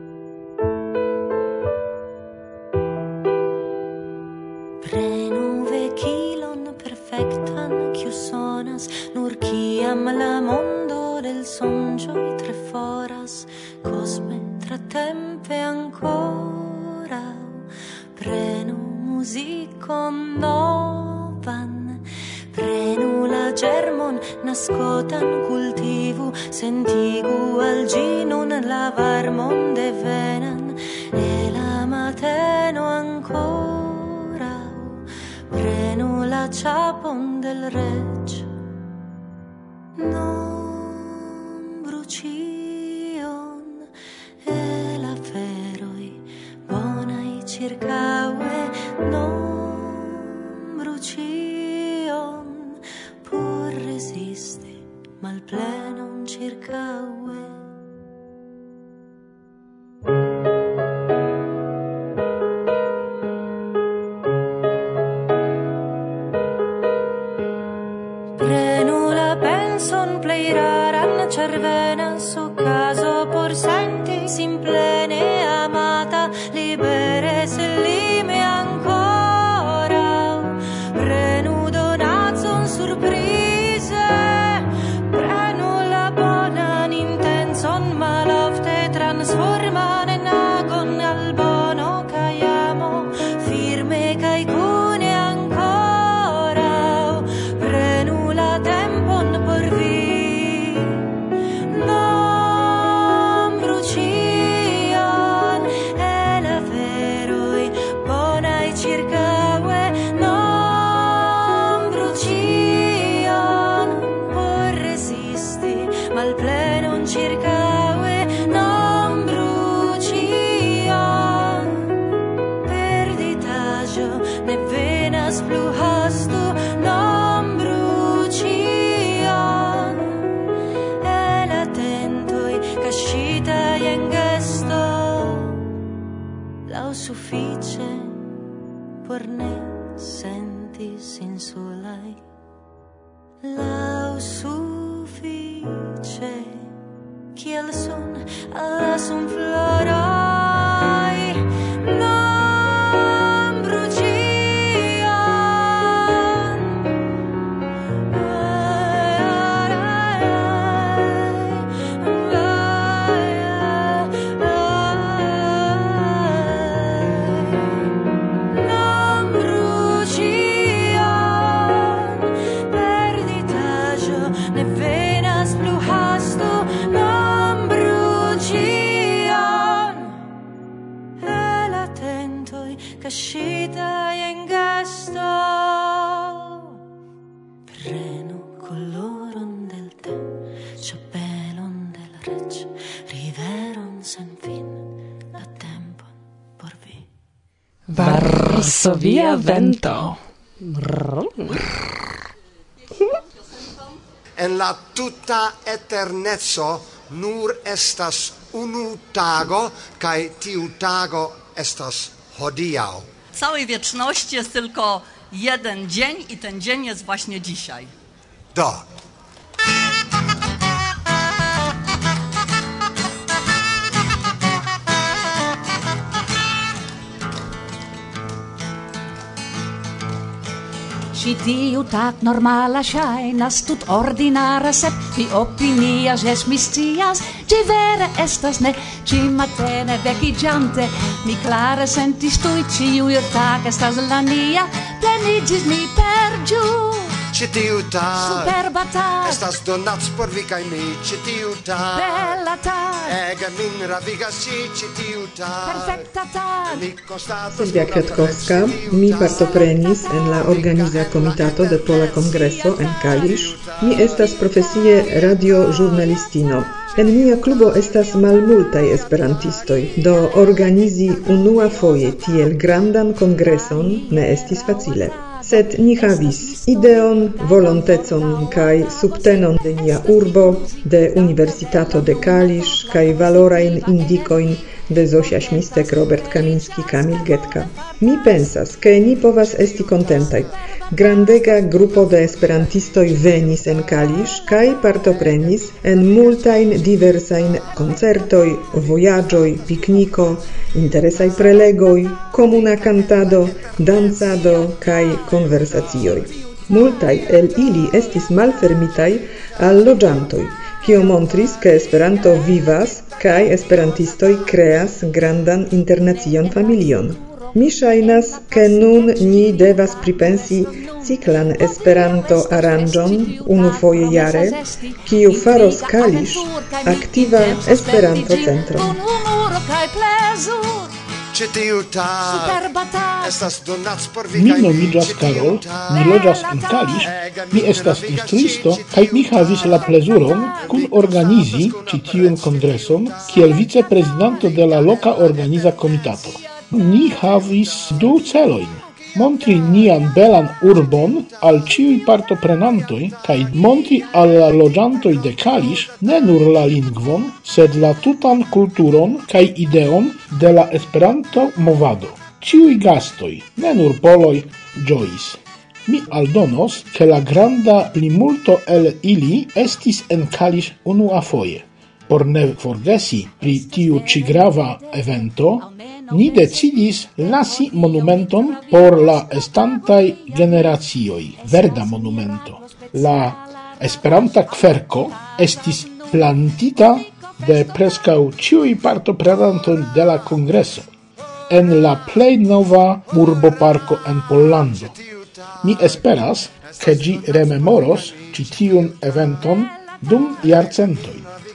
Prenu nascotan cultivu, sentigu al ginun la varmon de venan, e la mateno ancora, prenu la ciapon del rec, non brucion, e la feroi, bonai circaue, non brucion, pur resiste, mal plenon circaue. Prenu la penson plei raran cervena, su caso por senti simplene amata, libere se lime ancora, prenu donazon surprise, prenu la bonan intenzon, malofte transforman en agon al bono, kai amo firme kai cune ancora, prenu la tempon por vi, non brucian, e la veroi bonai circaue, non brucian, por resisti, mal plenon circaue, non brucian, perditaggio ne venas fluhasto, non brucian, e la tentoi cascita en gesto, lau suffice por ne sentis insulai, lau suffice kiel sun alla sun florai, non brucian, non brucian, perditaggio ne venas fluhasto, non brucian, e la tentoi cascita en gasto, prenu coloron del te, ciopelon del rec, riveron sen fin, la tempon por vi. Varsovia vento. En la tuta eternezzo nur estas unu tago, kaj tiu tago estas hodiaŭ. W całej wieczności jest tylko jeden dzień i ten dzień jest właśnie dzisiaj. Do. Ci tiu tak normala ŝajnas tut ordinara, sed mi opinias, jes mi scias, ĝi vere estas ne. Ĉimatene vekiĝante mi klare sentis tuj, ĉiuj tag estas la nia, pleniĝis mi per ĝu. Ĉi tiu tag Superba tag estas donac por vi kaj mi, ĉi tiu tag Bella tag ege min ravigas ĉi ĉi tiu tag Perfekta tag. Mi konstatas Sylwia Kwiatkowska, mi partoprenis en la organiza komitato de Pola Kongreso en Kalisz. Mi estas profesie radioĵurnalistino. En mia klubo estas malmultaj esperantistoj, do organizi unuafoje tiel grandan kongreson ne estis facile. Sed ni havis ideon, volontecon kaj subtenon de nia urbo, de Universitato de Kalisz kaj valorajn indikojn de Zosia Śmistek, Robert Kamiński, Kamil Getka. Mi pensas, ke ni povas esti kontentaj. Grandega grupo de esperantistoj venis en Kalisz kaj partoprenis en multajn diversajn koncertoj, vojaĝoj, pikniko, interesaj prelegoj, komuna kantado, dancado kaj konversacioj. Multaj el ili estis malfermitaj al loĝantoj, kio montris, ke Esperanto vivas kaj esperantistoj kreas grandan internacian familion. Mi ŝajnas, ke nun ni devas pripensi ciklan Esperanto-aranĝon unufoje jare, kiu faros Kalisz aktiva Esperanto-centron. Mi nomiĝas Karol, mi loĝas en Kalisz, mi estas instruisto kaj mi havis la plezuron kunorganizi ĉi tiun kongreson kiel viceprezidanto de la loka organiza komitato. Ni havis du celojn: montri nian belan urbon al ĉiuj partoprenantoj kaj montri al la loĝantoj de Kalisz ne nur la lingvon, sed la tutan kulturon kaj ideon de la Esperanto-movado. Ĉiuj gastoj, ne nur poloj, ĝojis. Mi aldonos, ke la granda plimulto el ili estis en Kalisz unuafoje. Por ne forgesi pri tiu ĉi grava evento, ni decidis lasi monumenton por la estantaj generacioj, verda monumento. La Esperanta kverko estis plantita de preskaŭ ĉiuj partoprenantoj de la kongreso en la plej nova urboparko en Pollando. Mi esperas, ke ĝi rememoros ĉi tiun eventon dum jarcentoj.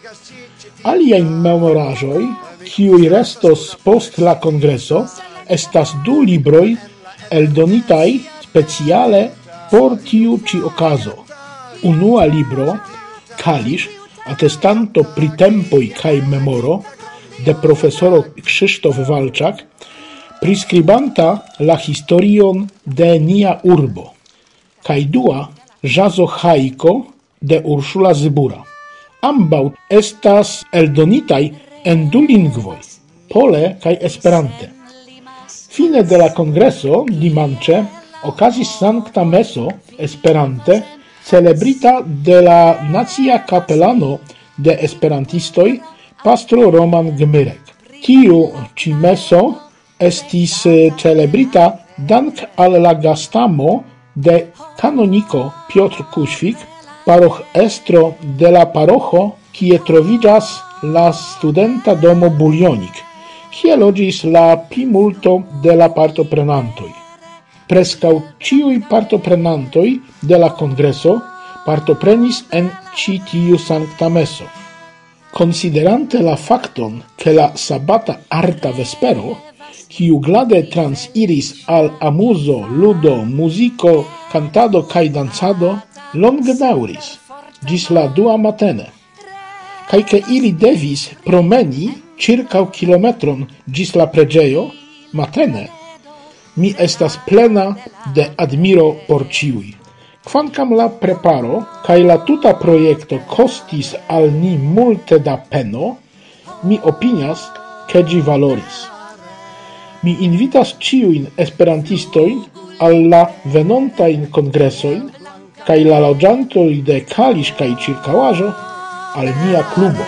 Aliaj memoraĵoj, kiuj restos post la kongreso, estas du libroj eldonitaj speciale por tiu ĉi okazo. Unua libro, Kalisz, atestanto pri tempoj kaj memoro, de profesoro Krzysztof Walczak, priskribanta la historion de nia urbo, kaj dua, Ĵazo Haiko de Urszula Zybura. Ambaŭ estas eldonitaj en du lingvoj, pole kaj esperante. Fine de la kongreso, dimanĉe, okazis sankta meso esperante, celebrita de la nacia kapelano de esperantistoj, pastro Roman Gmyrek. Tiu ĉi meso estis celebrita dank al la gastamo de kanoniko Piotr Kuświk, paroĥ estro de la paroĥo, kie troviĝas la studenta domo Buljonik, kie loĝis la plimulto de la partoprenantoj. Preskaŭ ĉiuj partoprenantoj de la kongreso partoprenis en ĉi tiu sankta meso. Konsiderante la fakton, ke la sabata arta vespero, kiu glade transiris al amuzo, ludo, muziko, kantado kaj dancado, longe daŭris, ĝis la dua matene, kaj ke ili devis promeni ĉirkaŭ kilometron ĝis la preĝejo, matene, mi estas plena de admiro por ĉiuj. Kvankam la preparo kaj la tuta projekto kostis al ni multe da peno, mi opinias, ke ĝi valoris. Mi invitas ĉiujn esperantistojn al la venontajn kongresojn kaj la loĝantoj de Kalisz kaj ĉirkaŭaĵo al nia klubo.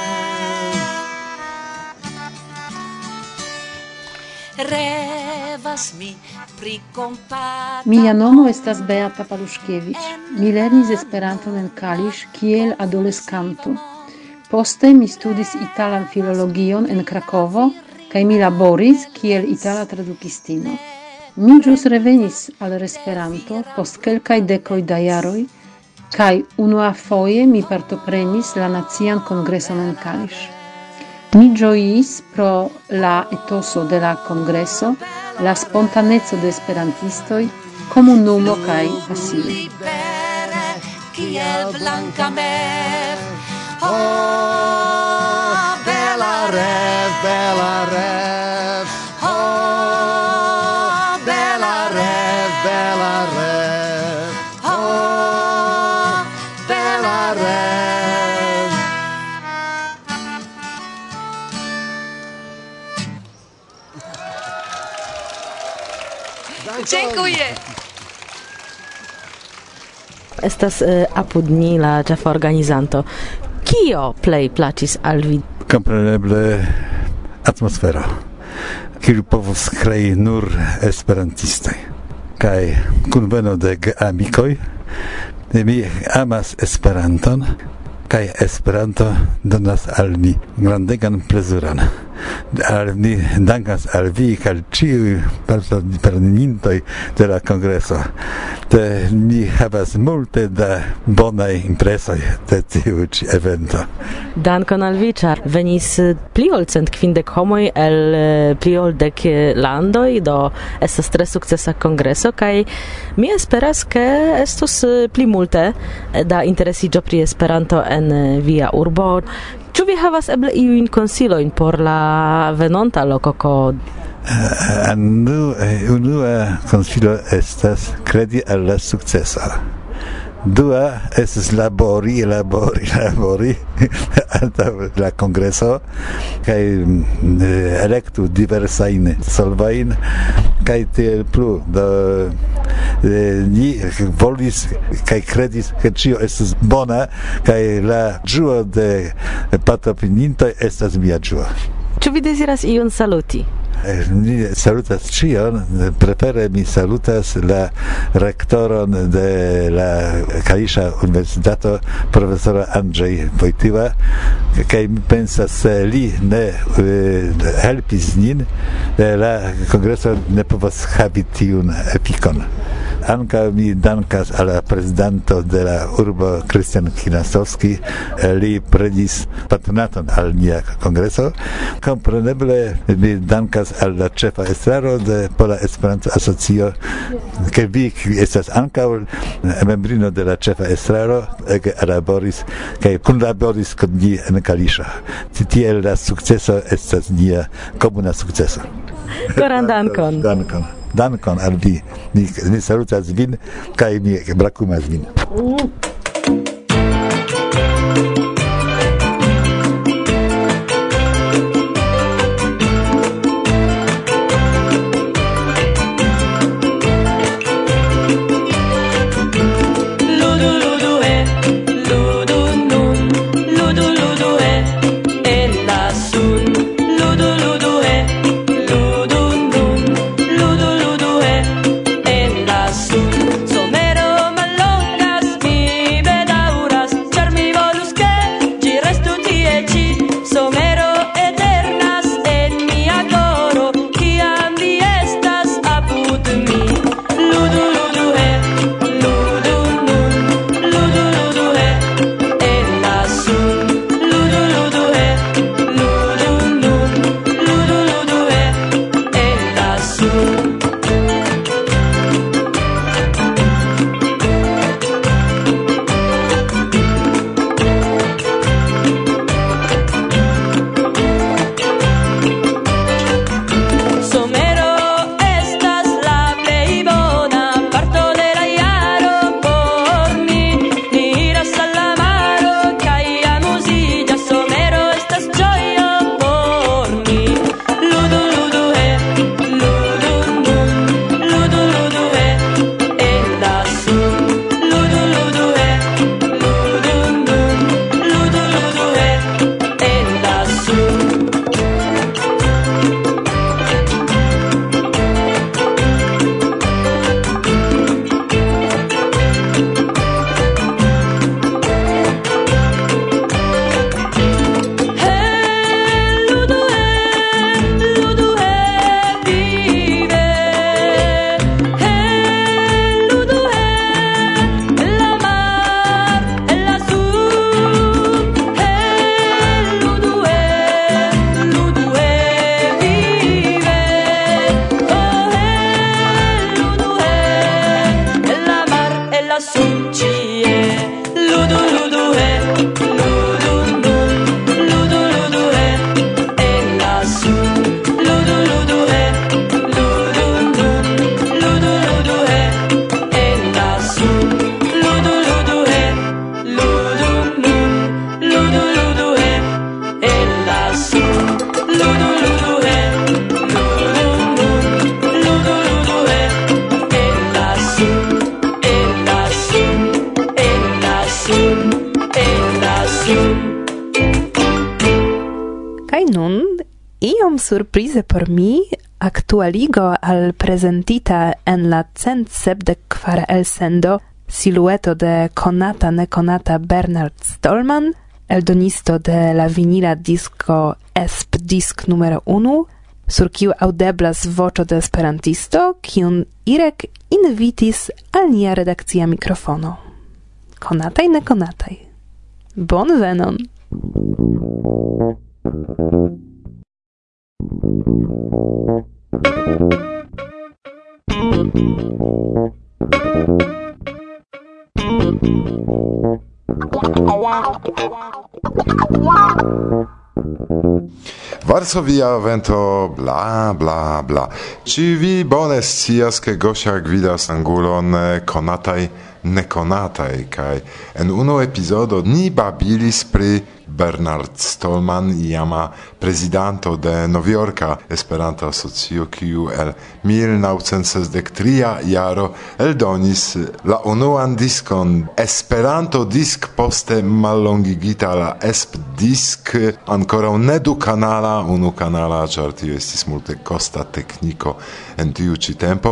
Mia nomo estas Beata Paluszkiewicz. Mi lernis Esperanton en Kalisz kiel adoleskanto. Poste mi studis italan filologion en Krakovo kaj mi laboris kiel itala tradukistino. Mi ĵus revenis al Esperanto post kelkaj dekoj da jaroj kaj unuafoje mi partoprenis la nacian kongreson en Kalisz. Mi ĝojis pro la etoso de la kongreso, la spontaneco de esperantistoj, komunumo kaj pasio. Kiel blanka mer, oh, bela rev, bela rev, oh, bela rev, bela rev, oh, bela rev. Dziękuję. Estas eh, apud ni la ĉefa organizanto. Kio plej plaĉis al vi? Kompreneble atmosfero, kiu povus krei nur esperantistoj. Kaj kunveno de geamikoj, mi amas Esperanton, kaj Esperanto donas al mi grandegan plezuron. al ni dankas al vi kaj ĉiuj partoprenintoj de la kongreso. De ni havas multe da bonaj impresoj de tiu ĉi evento. Dankon al vi, ĉar venis pli ol cent kvindek homoj el pli ol dek landoj, do estas tre sukcesa kongreso kaj mi esperas ke estos pli multe da interesiĝo pri Esperanto en via urbo. Ĉu vi havas eble iujn konsilojn por la venonta lokoko? Uh, anu, unua konsilo estas kredi al la sukceso. Dua estas labori, labori, labori antaŭ la kongreso kaj elektu diversajn solvojn kaj tiel plu. Do ni volis kaj kredis ke ĉio estas bona kaj la ĝuo de partoprenintoj estas mia ĝuo. Ĉu vi deziras iun saluti? Mi salutas ĉion, prefere mi salutas la rektoron de la Kalisza Universitato, profesora Andrzej Wojtyła, kaj mi pensas, se li ne uh, helpis nin, la kongreso ne povas havi tiun epikon. Ankaŭ mi dankas al la prezidanto de la urbo Krystian Kinasowski, li prenis patronaton al nia kongreso. Kompreneble mi dankas al la ĉefa estraro de Pola Esperanto Asocio, ke vi estas ankaŭ membrino de la ĉefa estraro, ege laboris kaj kunlaboris kun ni en Kalisza. Tiel la sukceso estas nia komuna sukceso. Koran dankon. Dankon. Dankon al vi. Mi, mi salutas vin kaj mi brakumas vin. Mm. Somero mallongas mi bedauras, char mi volus che gi restu tie ci. Somero eternas en mia coro, kiam vi estas apud mi. Ludu, ludu, he, ludu, nun, ludu, ludu, he, en la sun. Ludu, ludu, he, ludu, nun, ludu, ludu, he, en la sun. Somero estas la plej bona parto de la jaro por mi. Ni iras al la maro kaj amuziĝas. Somero estas ĝojo por mi. Ludu, ludu, he, ludu, nun, ludu, ludu, he, en la sun. Ludu, ludu, he, ludu, nun, ludu, ludu, he, en la sun. Ludu, ludu, he, ludu, nun, ludu, ludu, he, en la sun. Ludu, ludu, he, ludu, nun, ludu, ludu, he, en la sun. Ludu, ludu, he, ludu, nun, ludu, ludu, he, en la sun. Ludu, ludu, he, ludu, nun, ludu, ludu, he, en la sun. En la sun, en la sun, en la sun. Kaj nun, iom surprize por mi, aktualigo al prezentita en la cent sepdek kvara elsendo silueto de konata nekonata Bernard Stallman, eldonisto de la vinila disco E S P disk numero unu, sur kiu audeblas voĉo de esperantisto, kiun Irek invitis al nia redakcia mikrofono. Konataj, nekonataj. Bonvenon! Varsovia vento bla bla bla. Ci vi bone scias che Gosia gvidas angulon konataj nekonataj, kaj en unu epizodo ni babilis pri Bernard Stallman, iama prezidanto de Novjorka Esperanto Asocio, kiu el mil naŭcent sesdek tria jaro eldonis la unuan diskon Esperanto disk, poste mallongigita la Esp disk, ankoraŭ ne du kanala, unu kanala, ĉar tio estis multe kosta tekniko en tiu ĉi tempo.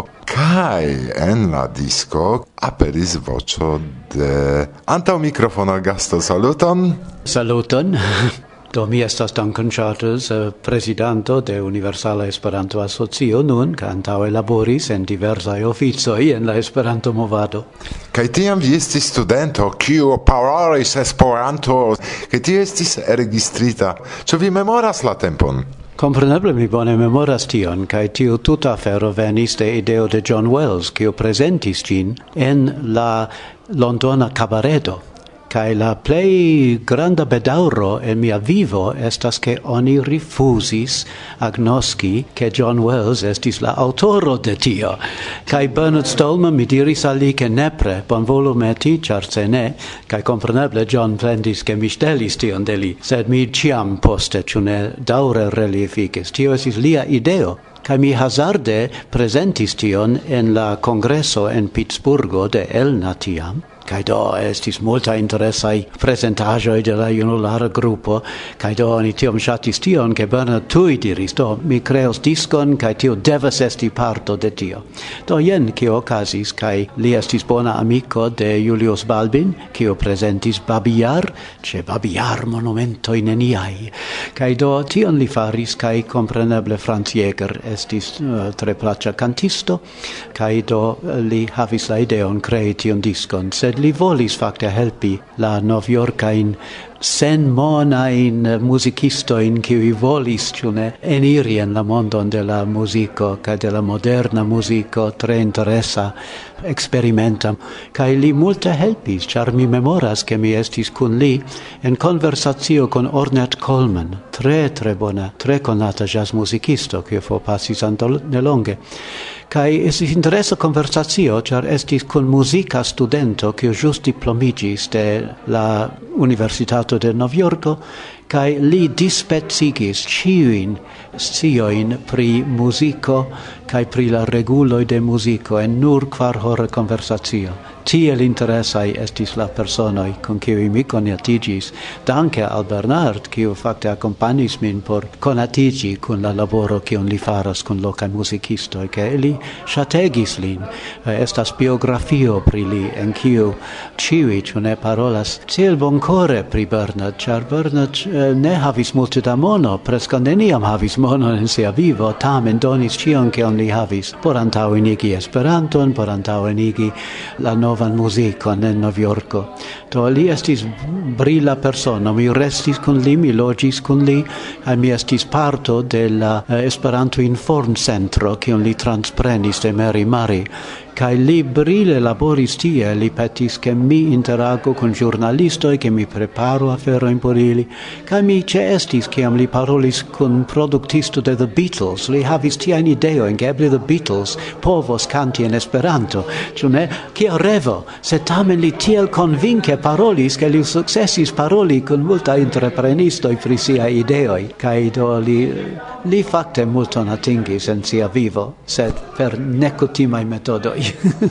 Kaj en la disko aperis voĉo de antaŭ mikrofona gasto. Saluton! Saluton! Do mi estas Duncan Charters, uh, prezidanto de Universala Esperanto Asocio nun, ca antaŭe laboris en diversaj oficoj en la Esperanto movado. Kaj tiam vi estis studento, kiu parolis Esperanto, kaj tio estis registrita. Ĉu vi memoras la tempon? Compreneble mi bone memoras tion, kai tiu tuta afero venis de ideo de John Wells, kiu presentis ĝin en la Londona Cabaredo. Kai la plei granda bedaŭro en mia vivo estas ke oni rifusis agnoski ke John Wells estis la aŭtoro de tio. Kai Bernard Stallman mi diris al li ke nepre bonvolu meti, ĉar se ne, kaj kompreneble John plendis ke mi ŝtelis tion de li, sed mi ĉiam poste ĉu ne daŭre reliefigis. Tio estis lia ideo. Kaj mi hazarde presentis tion en la kongreso en Pittsburgo de Elna tiam. Kaj do estis multa interesaj presentaĵoj de la junulara grupo, kaj do oni tiom ŝatis tion, ke Bernard tuj diris, do mi kreos diskon, kaj tio devas esti parto de tio. Do jen kio okazis, kaj li estis bona amiko de Julius Balbin, kiu presentis Babi-Jar, ĉe Babi-Jar monumentoj neniaj. Kaj do tion li faris, kaj kompreneble Franz Jäger estis uh, tre plaĉa kantisto, kaj do li havis la ideon krei tion diskon, sed li volis fakte helpi la novjorkajn sen monain musicistoin kiui volis, ĉu ne, eniri en la mondon de la muziko kaj de la moderna muziko, tre interesa, experimenta, kaj li multe helpis, ĉar mi memoras ke mi estis kun li en konversacio kun Ornette Coleman, tre tre bona, tre konata jazzmuzikisto, kiu forpasis antaŭ nelonge. Kaj estis interesa konversacio, ĉar estis kun muzika studento kiu ĵus diplomigis de la Universitato de Novjorko, kaj li dispecigis ĉiujn sciojn pri muziko kaj pri la reguloj de muziko en nur kvarhora konversacio. Tiel interesaj estis la personoj kun kiuj mi konatiĝis, danke al Bernard, kiu fakte akompanis min por konatiĝi kun la laboro kiun li faras kun lokaj muzikistoj, kaj li ŝategis lin. Estas biografio pri li, en kiu ĉiuj, ĉu ne, parolas tiel bonkore pri Bernard, ĉar Bernard ne havis multe da mono, preskaŭ neniam havis monon en sia vivo, tamen donis ĉion kion li havis por antaŭenigi Esperanton, por antaŭenigi la novan muzikon en Novjorko. Do li estis brila persono, mi restis kun li, mi loĝis kun li, kaj mi estis parto de la Esperanto Informcentro, kiun li transprenis de Mary Murray. Kaj li brile laboris tie, li petis ke mi interago kun ĵurnalistoj, ke mi preparu aferojn por ili, kaj mi ĉeestis kiam li parolis kun produktisto de The Beatles. Li havis tiajn ideojn, ke eble The Beatles povos kanti en Esperanto, ĉu ne? Kia revo, sed tamen li tiel konvinke parolis, ke li sukcesis paroli kun multaj entreprenistoj pri siaj ideoj, kaj do li li fakte multon atingis en sia vivo, sed per nekutimaj metodoj.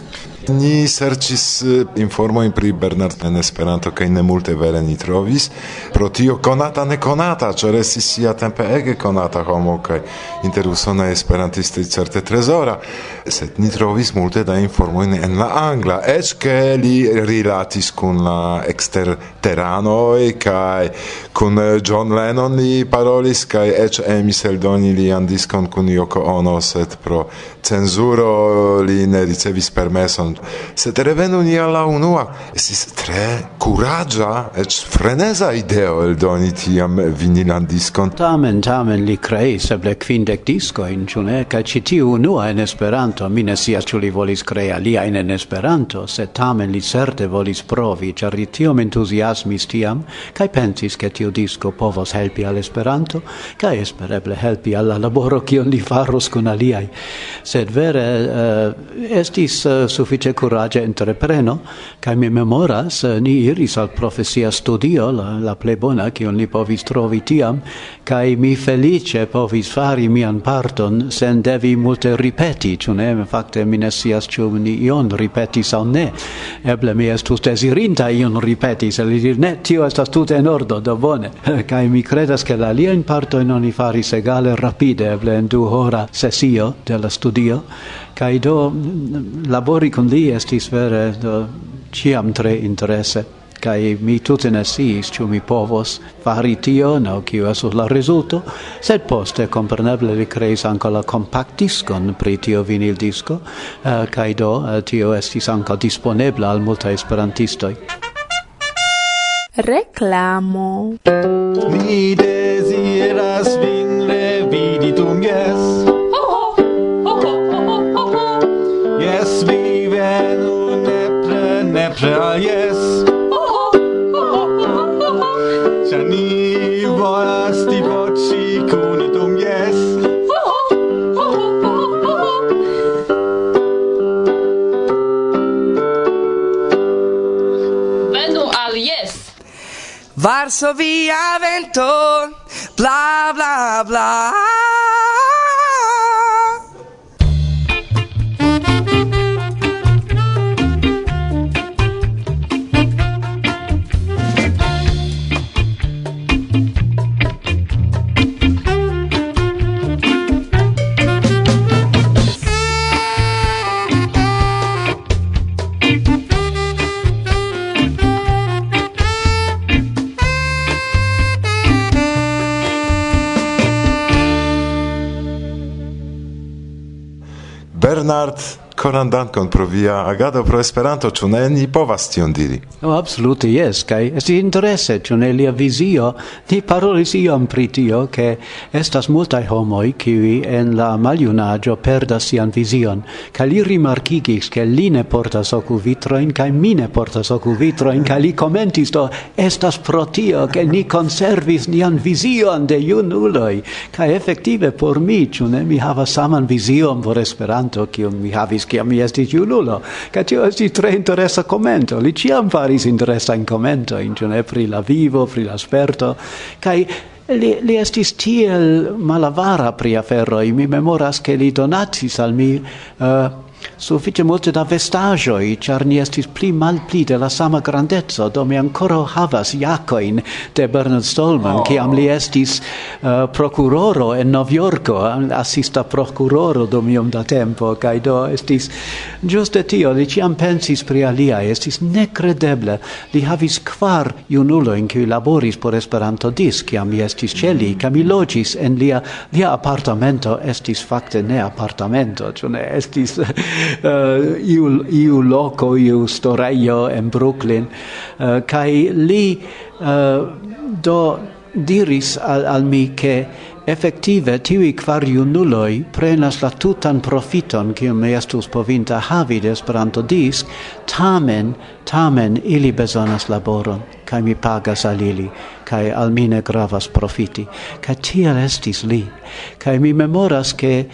Ni serĉis informojn pri Bernard en Esperanto kaj ne multe vere ni trovis. Pro tio konata nekonata, ĉar estis siatempe ege konata homo kaj inter usonaj esperantistoj certe trezora. Sed ni trovis multe da informojn en la angla, eĉ ke li rilatis kun la eksterteranoj kaj kun John Lennon li parolis kaj eĉ emis eldoni lian diskon kun Yoko Ono, sed pro cenzuro li ne ricevis permeson. Sed revenu ni al la unua. Estis tre kuraĝa, eĉ freneza ideo eldoni tiam vinilan diskon. Tamen, tamen li kreis eble kvindek diskojn, ĉu ne? Kaj ĉi tiu unua en Esperanto, mi ne scias ĉu li volis krei aliajn en Esperanto, sed tamen li certe volis provi, ĉar li tiom entuziasmis tiam, kaj pensis ke tiu disko povos helpi al Esperanto, kaj espereble helpi al la laboro kion li faros kun aliaj. Sed vere uh, estis uh, sufiĉe kuraĝa entrepreno, kaj mi memoras, uh, ni iris al profesia studio, la, la plej bona kion li povis trovi tiam, kaj mi feliĉe povis fari mian parton sen devi multe ripeti, ĉu ne? Fakte mi ne scias ĉu ni ion ripetis aŭ ne. Eble mi estus dezirinta ion ripeti, se li dir, ne, tio estas tute en ordo, do bone. Kaj mi credas ke la aliajn partojn oni faris egale rapide, eble en du hora sesio de la studio, kaj do labori kun li estis vere do ĉiam tre interese. Kaj mi tute ne sciis ĉu mi povos fari tion aŭ kiu estus la rezulto, sed poste kompreneble li kreis ankaŭ la kompaktdiskon pri tio vinildisko, uh, kaj do uh, tio estis ankaŭ disponebla al multaj esperantistoj. Reklamo. Mi deziras vin revidi dum jes. Jes, vi venu nepre, nepre al jes. Ĉar ni volas divoĉi kune dum jes. Venu al jes. Varsovia vento, bla bla bla. Bernard, koran dankon pro via agado pro Esperanto, ĉu ne ni povas tion diri? No, absolute yes, kaj estis interese, ĉu ne lia vizio, ni parolis iom pri tio, ke estas multaj homoj, kiuj en la maljunaĝo perdas sian vizion, kaj li rimarkigis, ke li ne portas okulvitrojn, kaj mi ne portas okulvitrojn, kaj li komentis, do estas pro tio, ke ni konservis nian vizion de junuloj, kaj efektive por mi, ĉu ne, mi havas saman vizion por Esperanto, kiun mi havis kiam mi estis junulo, kaj tio estis tre interesa komento. Li ĉiam faris interesajn komentojn, ĉu ne, pri la vivo, pri la sperto, kaj li, li estis tiel malavara pri aferoj. Mi memoras ke li donacis al mi uh, sufiĉe multe da vestaĵoj, ĉar ni estis pli malpli de la sama grandeco, do mi ankoraŭ havas jakojn de Bernard Stallman, kiam li estis uh, prokuroro en Novjorko, asista prokuroro dum iom da tempo, kaj do estis ĝuste tio, li ĉiam pensis pri aliaj, estis nekredeble. Li havis kvar junulojn, kiuj laboris por Esperanto Disk, kiam mi estis ĉe li, kaj mi loĝis en lia, lia apartamento, estis fakte ne apartamento, ĉu ne, estis Uh, iu, iu loco, iu storeio en Brooklyn, uh, kai li uh, do diris al, al mi che effettive tiui kvar junuloi prenas la tutan profiton kiu mi estus povinta havi de Esperanto Disk, tamen tamen ili bezonas laboron, kai mi pagas al ili, kai al mi ne gravas profiti, kai tiel estis li. Kai mi memoras che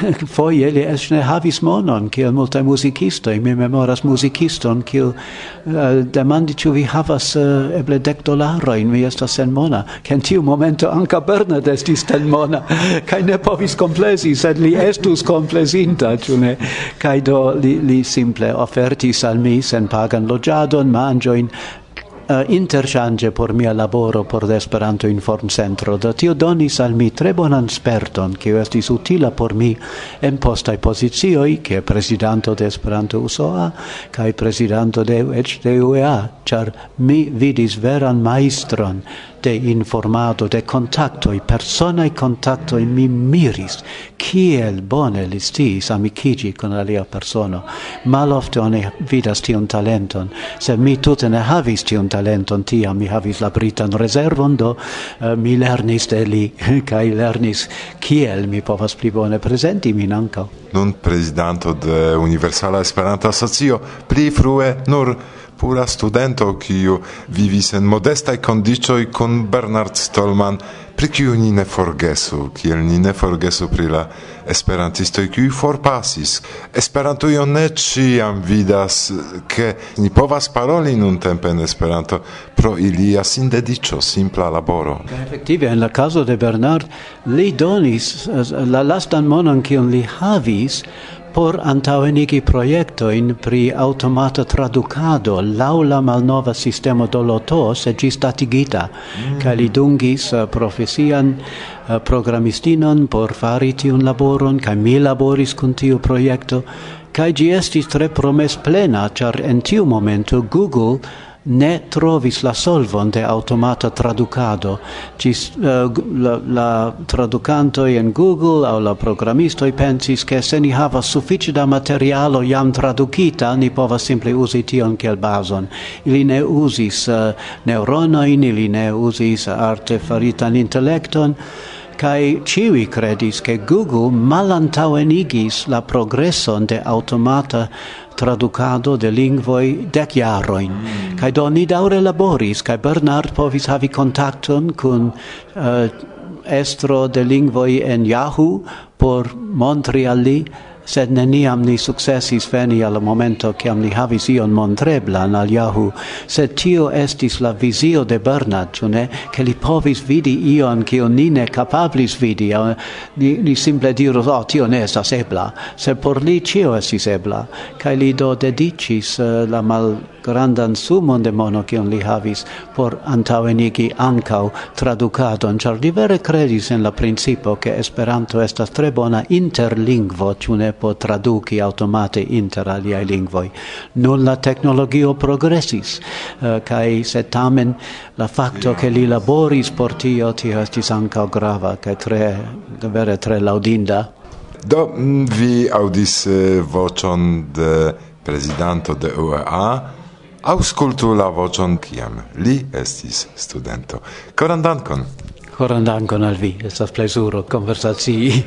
foie li es ne havis monon, kiel multae musicistoi, mi memoras musiciston, kiel uh, demandi ciu vi havas uh, eble dec dolaroin, mi estas en mona, che in tiu momento anca Bernard estis ten mona, kai ne povis complesi, sed li estus complesinta, ciu ne? Kai do li, li simple offertis al mi sen pagan logiadon, mangioin, Uh, interchange por mia laboro por de Esperanto Inform Centro, do tio donis al mi tre bonan sperton, kiu estis utila por mi en postaj pozicioj, kiel presidanto de Esperanto U S O A kaj presidanto de eĉ de U E A, ĉar mi vidis veran majstron de informado, de kontaktoj, personaj kontaktoj, mi miris kiel bone li sciis amikiĝi kun alia persono. Malofte oni vidas tiun talenton, sed mi tute ne havis tiun talenton tiam, mi havis la britan rezervon, do uh, mi lernis de li, kaj lernis kiel mi povas pli bone prezenti min ankaŭ. Nun presidanto de Universala Esperanto Asocio, pli frue nur pura studento, kiu vivis en modestaj kondiĉoj kun Bernard Stallman, pri kiu ni ne forgesu, kiel ni ne forgesu pri la esperantistoj, kiuj forpasis. Esperantujo ne ĉiam vidas, ke ni povas paroli nuntempe en Esperanto pro ilia sindediĉo, simpla laboro. Efektive, en la caso de Bernard, li donis la lastan monon kiun li havis por antaŭenigi projektojn pri automata tradukado laŭ la malnova sistemo Doloto, sed ĝi statigita, mm. kaj li dungis uh, profesian uh, programistinon por fari tiun laboron, kaj mi laboris kun tiu projekto, kaj ĝi estis tre promesplena, ĉar en tiu momento Google ne trovis la solvon de automata tradukado. Cis, uh, la, la tradukantoi en Google au la programistoi pensis che se ni havas suffice da materialo jam tradukita, ni povas simple usi tion kiel bazon. Ili ne usis uh, neuronoin, ili ne usis artefaritan intellecton, kai ciui credis che Google malantauenigis la progresson de automata traducado de lingvoi dec jaroin. Mm. Kai do ni daure laboris, kai Bernard povis havi contacton kun uh, estro de lingvoi en Yahoo por montri al li, sed neniam ni successis veni al momento ciam ni havis ion montreblan al Yahoo, sed tio estis la visio de Bernard, ĉu ne, che li povis vidi ion kion ni ne capablis vidi, ni, ni simple dirus, oh, tio ne estas ebla, sed por li cio estis ebla, kaj li do dedicis uh, la malgrandan sumon de mono kion li havis por antaŭenigi ankaŭ tradukadon, ĉar li vere credis en la principo che Esperanto estas tre bona interlingvo, ĉu ne, po traduki automate inter aliai lingvoi. Nun la tecnologio progressis, uh, kai se tamen la facto che li laboris por tio, tio estis anca grava, kai tre, vere tre laudinda. Do, vi audis eh, vocion de presidanto de U E A, auscultu la vocion kiam li estis studento. Koran dankon. Koran dankon al vi, estas plezuro conversacii.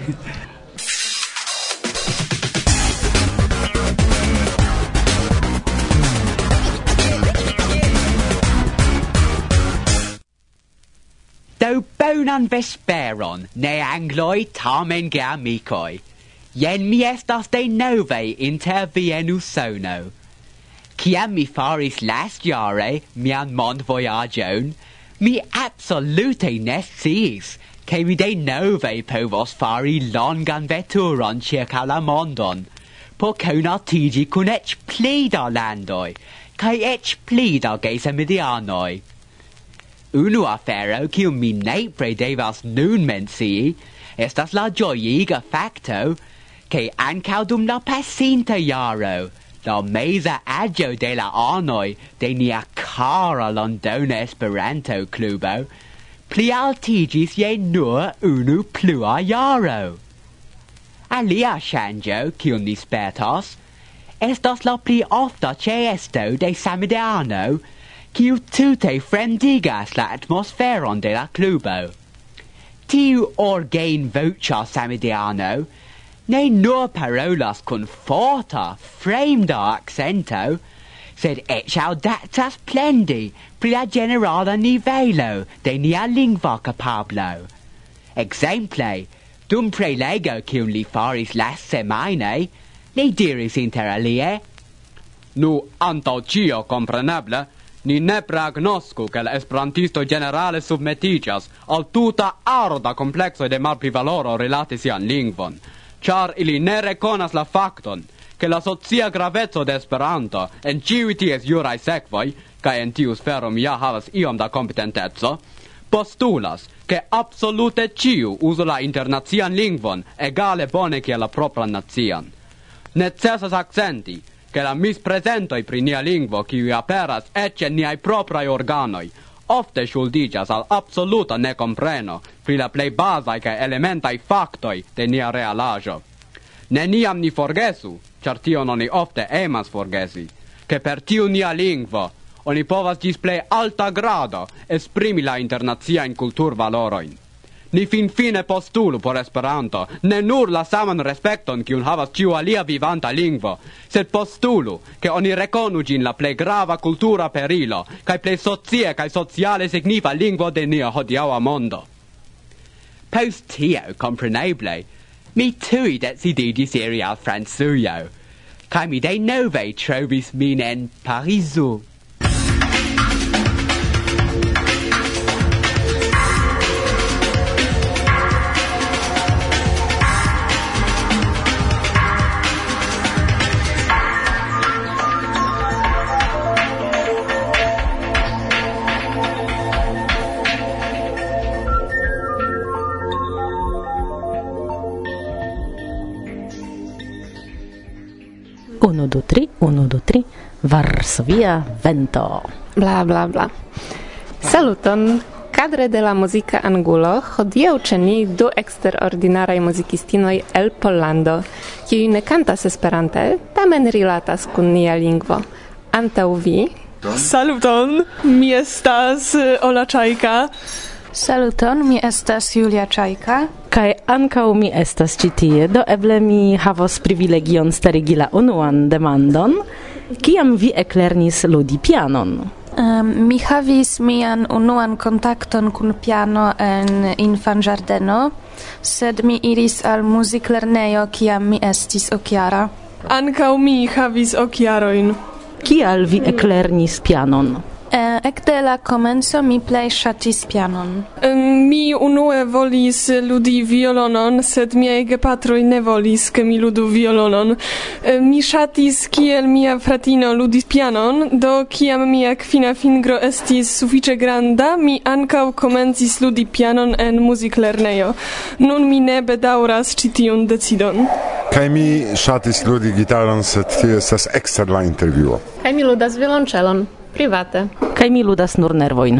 Do bonan vesperon, ne angloi tamen ge amicoi. Jen mi estas de nove inter vi en Usono. Ciam mi faris last jare mian mond voyagion, mi absolute ne sciis che mi de nove povos fari longan veturon circa la mondon, por conatigi cun ec pli da landoi, cae ec pli da gesamidianoi. Unu afero kiu mi nepre devas nun mencii estas la gioiga facto che ancau dum la pasinta jaro la meza agio de la anoi de nia cara Londona Esperanto Klubo pli altigis je nur unu plua jaro. Alia ŝanĝo kiun ni spertos estas la pli ofta ĉeesto de samideano, kiu tute fremdigas la atmosferon de la klubo. Tiu orgain voĉa samideano ne nur parolas kun forta, fremda akcento, sed ec audacas plendi pri la generala nivelo de nia lingua capablo. Exemple, dum prelego cium li faris las semaine, li diris inter alie, Nu, antau cio, compreneble, ni ne pragnoscu che l'esperantisto generale submetigas al tuta arda complexo de malpli valoro relati sian lingvon, char ili ne reconas la facton che la socia gravezzo de Esperanto en ciui ties jurai sekvoi, ca en tiu sfero mi ja havas iom da competentezzo, postulas che absolute ciu uso la internazian lingvon egale bone che la propra nazian. Necessas accenti che la mispresentoi pri nia lingvo kiui aperas ecce niai proprai organoi ofte shuldigas al absoluta necompreno pri la plei basai ca elementai factoi de nia realajo. Neniam ni forgesu, char tion oni ofte emas forgesi, che per tiu nia lingvo oni povas gis plei alta grado esprimi la internazia in cultur valoroin. Ni fin fine postulu por Esperanto, ne nur la saman respekton kiun havas ciu alia vivanta lingvo, sed postulu che oni reconu gin la plei grava cultura perilo, cae plei socie cae sociale signifa lingvo de nia hodiaua mondo. Post tio, compreneble, mi tui decidigis iri al Francujo, cae mi de nove trovis min en Parisu. Unu, du, tri, unu, du, tri, Varsovia vento. Bla, bla, bla. Saluton, cadre de la musica angulo, hodiaŭ ĉe ni du eksterordinaraj muzikistinoj el Pollando, kiuj ne kantas Esperante, tamen rilatas kun nia lingvo. Antaŭ vi? Saluton, mi estas Ola Czajka. Saluton, mi estas Julia Czajka. Kaj ankaŭ mi estas ĉi tie, do eble mi havos privilegion starigi la unuan demandon. Kiam vi eklernis ludi pianon? Um, mi havis mian unuan kontakton kun piano en infanĝardeno, sed mi iris al muziklernejo kiam mi estis okjara. Ankaŭ mi havis okjarojn. Kial vi eklernis pianon? Eh, ekde la komenco mi plej ŝatis pianon. Mi unue volis ludi violonon, sed miaj gepatroj ne volis, ke mi ludu violonon. Mi ŝatis, kiel mia fratino ludis pianon, do kiam mia kvina fingro estis sufiĉe granda, mi ankaŭ komencis ludi pianon en muziklernejo. Nun mi ne bedaŭras ĉi tiun decidon. Kaj mi ŝatis ludi gitaron, sed tio estas ekster la intervjuo. Kaj mi ludas violonĉelon. Private. Kaj mi ludas nur nervojn.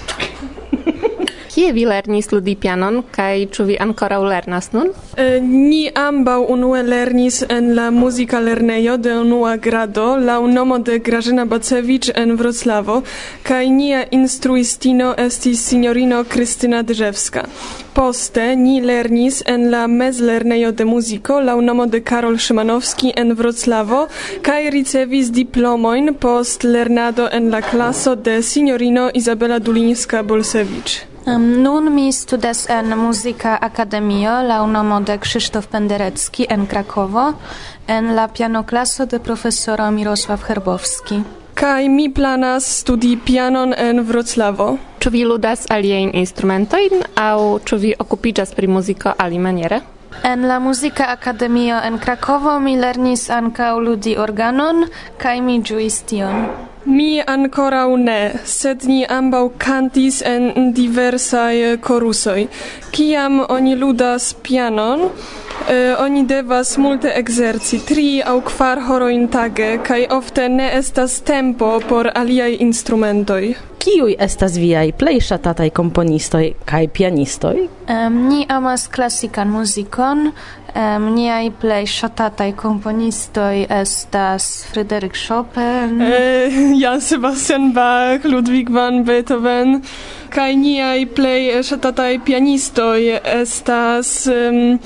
Kie vi lernis ludi pianon, kaj ĉu vi ankoraŭ lernas nun? E, ni ambaŭ unue lernis en la muzika lernejo de unua grado laŭ nomo de Grażyna Bacewicz en Wroclavo, kaj nia instruistino estis sinjorino Krystyna Drzewska. Poste ni lernis en la mezlernejo de muziko laŭ nomo de Karol Szymanowski en Wroclavo kaj ricevis diplomojn post lernado en la klaso de sinjorino Izabela Dulińska-Bolsewicz. Um, nun mi studas en Muzika Akademio laŭ nomo de Krzysztof Penderecki en Krakowo en la pianoklaso de profesoro Mirosław Herbowski. Kaj mi planas studi pianon en Wroclavo. Ĉu vi ludas aliajn instrumentojn aŭ ĉu vi okupiĝas pri muziko alimaniere? En la Muzika Akademio en Krakowo mi lernis ankaŭ ludi organon kaj mi ĝuis tion. Mi ankoraŭ ne, sed ni ambaŭ kantis en diversaj korusoj. Kiam oni ludas pianon, eh, oni devas multe ekzerci, tri aŭ kvar horojn tage, kaj ofte ne estas tempo por aliaj instrumentoj. Kiuj estas viaj plej ŝatataj komponistoj kaj pianistoj? Um, ni amas klasikan muzikon. Um, niaj plej ŝatataj komponistoj estas Fryderyk Chopin, e, Jan Sebastian Bach, Ludwig van Beethoven, kaj niaj plej ŝatataj pianistoj estas um,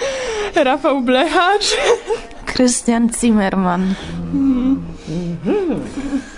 Rafał Blechacz, Christian Zimmermann. Mm.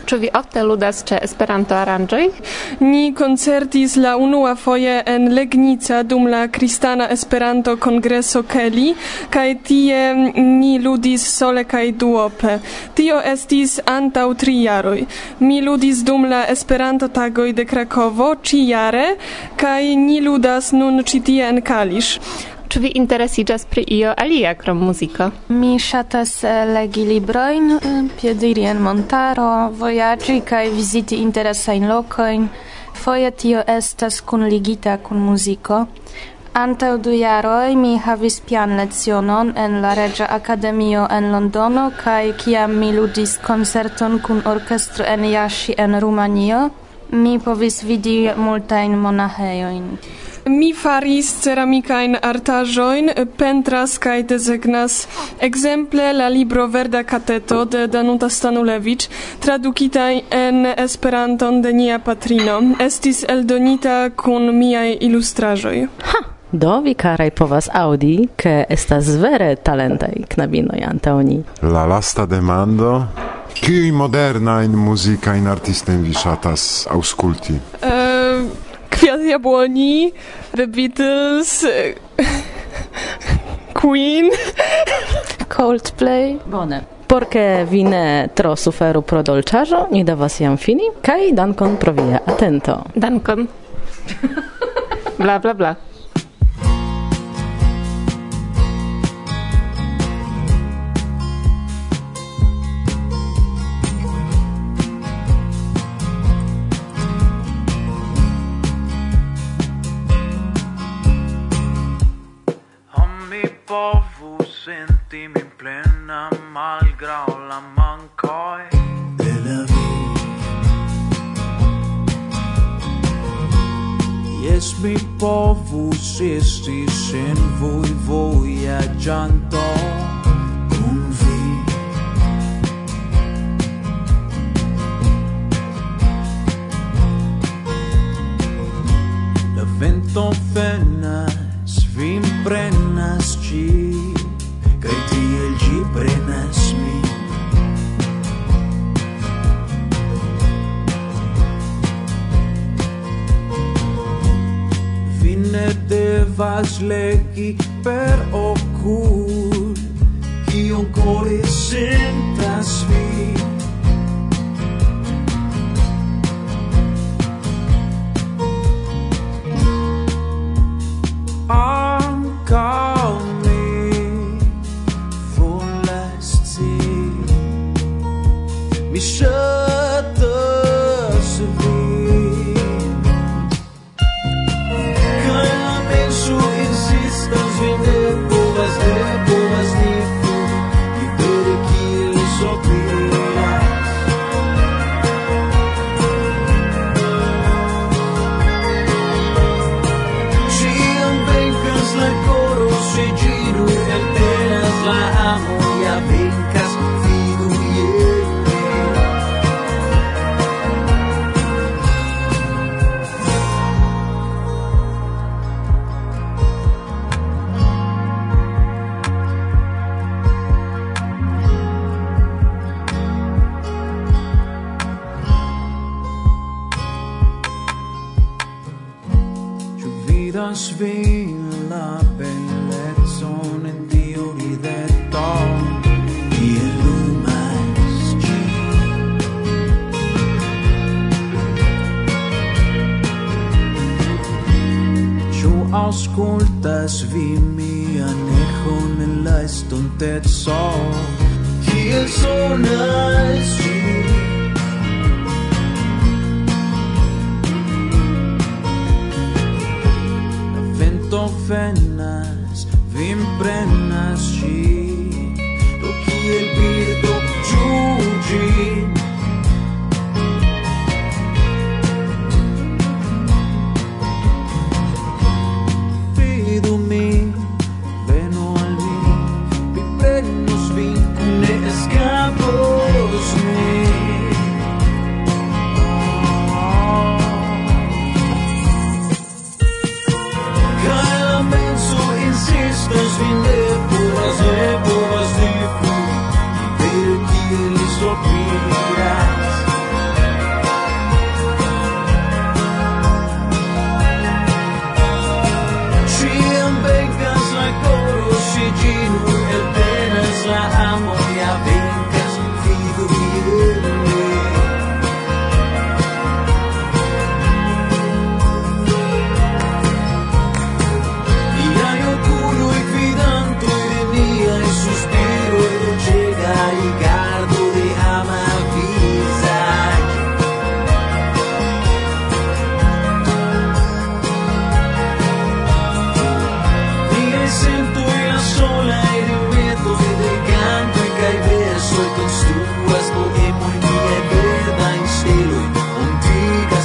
Ĉu vi ofte ludas ĉe Esperanto-aranĝoj? Ni koncertis la unua foje en Legnica dum la Kristana Esperanto-kongreso Keli, kaj tie ni ludis sole kaj duope. Tio estis antaŭ tri jaroj. Mi ludis dum la Esperanto-tagoj de Krakovo ĉi-jare, kaj ni ludas nun ĉi tie en Kalisz. Czy vi interesiĝas pri io alia krom muziko? Mi ŝatas eh, legi librojn, eh, piediri en montaro, vojaĝi kaj viziti interesajn lokojn. Foje tio estas kunligita kun muziko. Antaŭ du jaroj mi havis pianlecionon en la Reĝa Akademio en Londono kaj kiam mi ludis koncerton kun orkestro en Iași en Rumanio, mi povis vidi multajn monaĥejojn. Mi faris ceramikajn artaĵojn, pentras kaj desegnas. Ekzemple la libro Verda Kateto de Danuta Stanulewicz, tradukita en Esperanton de nia patrino, estis eldonita kun miaj ilustraĵoj. Ha! Do vi karaj povas aŭdi, ke estas vere talentaj knabinoj antaŭ ni. La lasta demando. Kiuj modernajn muzikajn artistojn vi ŝatas aŭskulti? Uh, Kwiat jabłoni, The Beatles, Queen, Coldplay. Bone. Porque vi ne tro suferu pro dolĉaĵo, ni devas jam fini, kaj dankon pro via atento. Dankon. Bla bla bla. Povus senti min plena malgraŭ la mankoj de la vivo. Jes, mi povus esti senvoj vojaĝanto kun vi. La vento venas, vin prenas ci, kaj tiel ĝi prenas min. Vi ne devas legi per okul, kion kore sentas vi. Ankaŭ mi volas scii, mi ŝatas vin, kaj la menso insistas, vi ne povas, ne povas ni flugi, libere kiel sopiras. Ĉiam venkas la koro, se ĝi nur eltenas la amo, ja venkas, fidu je mi. Ĉu vidas vi la belecon en tiu rideto, kiel lumas ĝi? Ĉu aŭskultas vi mian eĥon en la estonteco, kiel sonas ĝi? Venas, vin prenas ĝi, do kiel birdo ĝuu ĝin. Fidu min, venu al mi, vi prenos vin, ne eskapos min.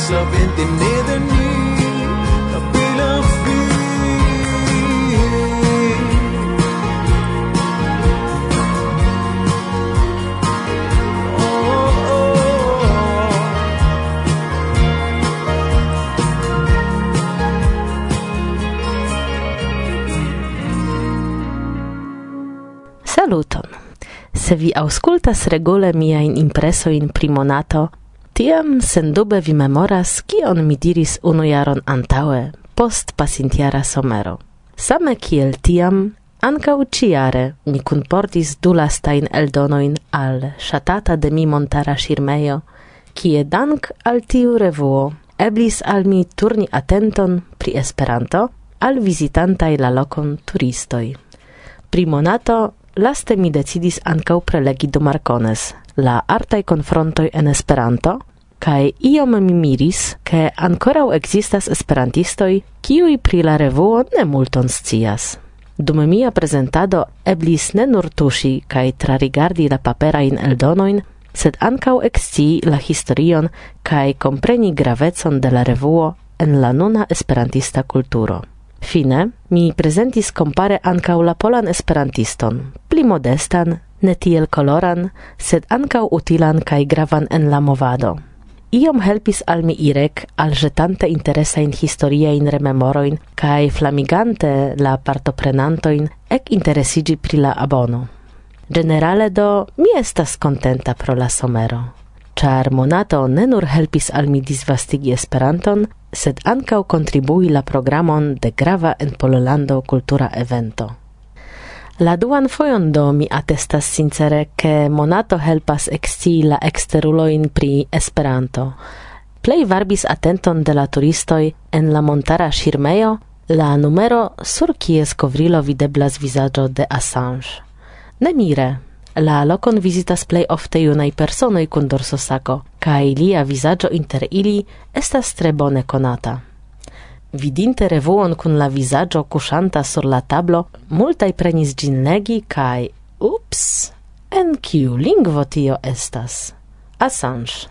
saventi nede ni la bella fi. Saluton! Se vi auscultas regule miain impresoin pri monato, tiam sendube vi memoras, kion mi diris unu jaron antaue, post pasintiara somero. Same kiel tiam, ancau ciare mi kunportis du lastain eldonoin al Shatata de mi montara Ŝirmejo, kie dank al tiu revuo eblis al mi turni atenton pri Esperanto al visitantai la lokon turistoi. Pri monato laste mi decidis ancau prelegi do Marcones, la artai confrontoi en Esperanto, cae iom mi miris, che ancorau existas esperantistoi, kiui pri la revuo ne multon scias. Dum mia presentado eblis ne nur tuŝi cae trarigardi la paperain eldonoin, sed ancau ekscii la historion cae compreni gravecon de la revuo en la nuna esperantista kulturo. Fine, mi presentis compare ancau la polan esperantiston, pli modestan, ne tiel coloran, sed ancau utilan cae gravan en la movado. Iom helpis al mi Irek, alĵetante interesajn historiajn rememorojn cae flamigante la partoprenantojn ek interesiĝi pri la abono. Generale do, mi estas contenta pro la somero, ĉar monato ne nur helpis al mi disvastigi Esperanton, sed ancau contribui la programon de grava en Pollando kultura evento. La duan fojon do mi atestas sincere, che monato helpas ekscii la eksteruloin pri Esperanto. Plej varbis atenton de la turistoj en la montara Ŝirmejo la numero sur kies kovrilo videblas vizaĝo de Assange. Ne mire, la lokon vizitas plej ofte junaj personoj kun dorsosako, kaj lia vizaĝo inter ili estas tre bone konata. Vidinte revuon kun la vizaĝo kuŝanta sur la tablo, multaj prenis ĝin legi kaj ups, en kiu lingvo tio estas? Assange.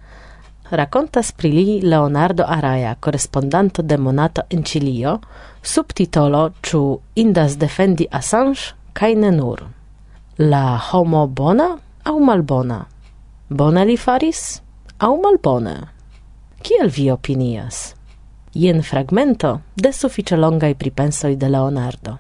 Rakontas pri li Leonardo Araya, korespondanto de Monato en Ĉilio, subtitolo ĉu indas defendi Assange kaj ne nur. La homo bona aŭ malbona? Bone li faris aŭ malbone? Kiel vi opinias? Jen fragmento de sufiĉe longaj pripensoj de Leonardo.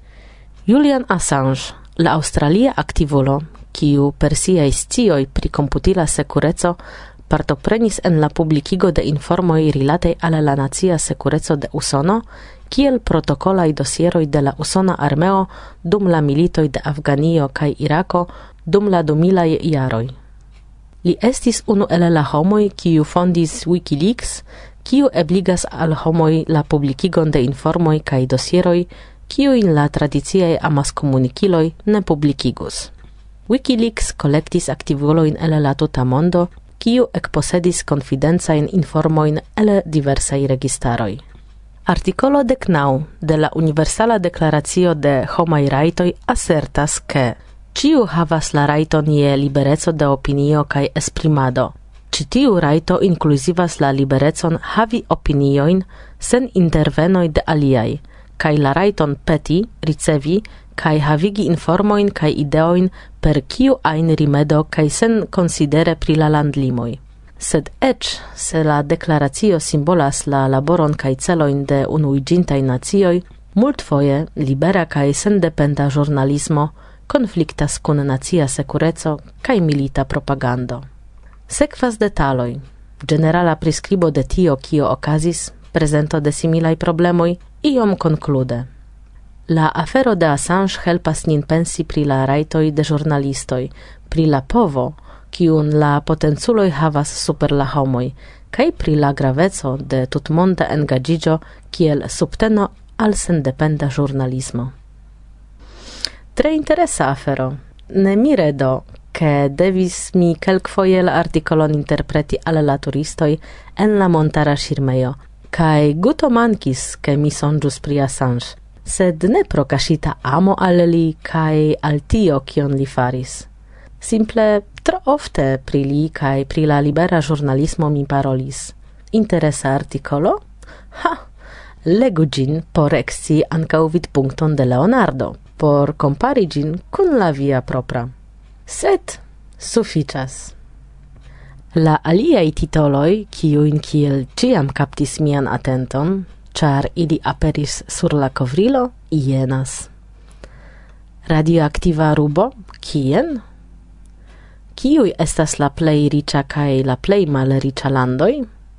Julian Assange, la aŭstralia aktivulo, kiu per siaj scioj pri komputila sekureco partoprenis en la publikigo de informoj rilataj al la nacia sekureco de Usono, kiel protokolaj dosieroj de la usona armeo dum la militoj de Afganio kaj Irako dum la dumilaj jaroj. Li estis unu el la homoj, kiu fondis Wikileaks, kiu ebligas al homoj la publikigon de informoj kaj dosieroj, kiujn la tradiciaj amaskomunikiloj ne publikigus. Wikileaks kolektis aktivulojn el la tuta mondo, kiu ekposedis konfidencajn informojn el diversaj registaroj. Artikolo dek naŭ de la Universala Deklaracio de Homaj Rajtoj asertas, ke ĉiu havas la rajton je libereco de opinio kaj esprimado. Ĉi tiu rajto inkluzivas la liberecon havi opiniojn sen intervenoj de aliaj, kaj la rajton peti, ricevi kaj havigi informojn kaj ideojn per kiu ajn rimedo kaj sen konsidere pri la landlimoj. Sed eĉ se la deklaracio simbolas la laboron kaj celojn de unuiĝintaj nacioj, multfoje libera kaj sendependa ĵurnalismo konfliktas kun nacia sekureco kaj milita propagando. Sekvas detaloj, ĝenerala priskribo de tio, kio okazis, prezento de similaj problemoj, iom konklude. La afero de Assange helpas nin pensi pri la rajtoj de ĵurnalistoj, pri la povo, kiun la potenculoj havas super la homoj, kaj pri la graveco de tutmonda engaĝiĝo kiel subteno al sendependa ĵurnalismo. Tre interesa afero. Ne mire do, ke devis mi kelkfoje la artikolon interpreti al la turistoj en la montara Ŝirmejo, kaj guto mankis, ke mi sonĝus pri Assange, sed ne pro kaŝita amo al li kaj al tio, kion li faris. Simple tro ofte pri li kaj pri la libera ĵurnalismo mi parolis. interesa articolo? Ha! Legu gin por exci ancau vidpunkton de Leonardo, por compari gin kun la via propra. Sed suficias. La aliai titoloi, kiuin kiel ciam captis mian atenton, char ili aperis sur la covrilo, ienas. Radioactiva rubo, kien? Kiui estas la plei riĉa kaj la plei malriĉa landoj?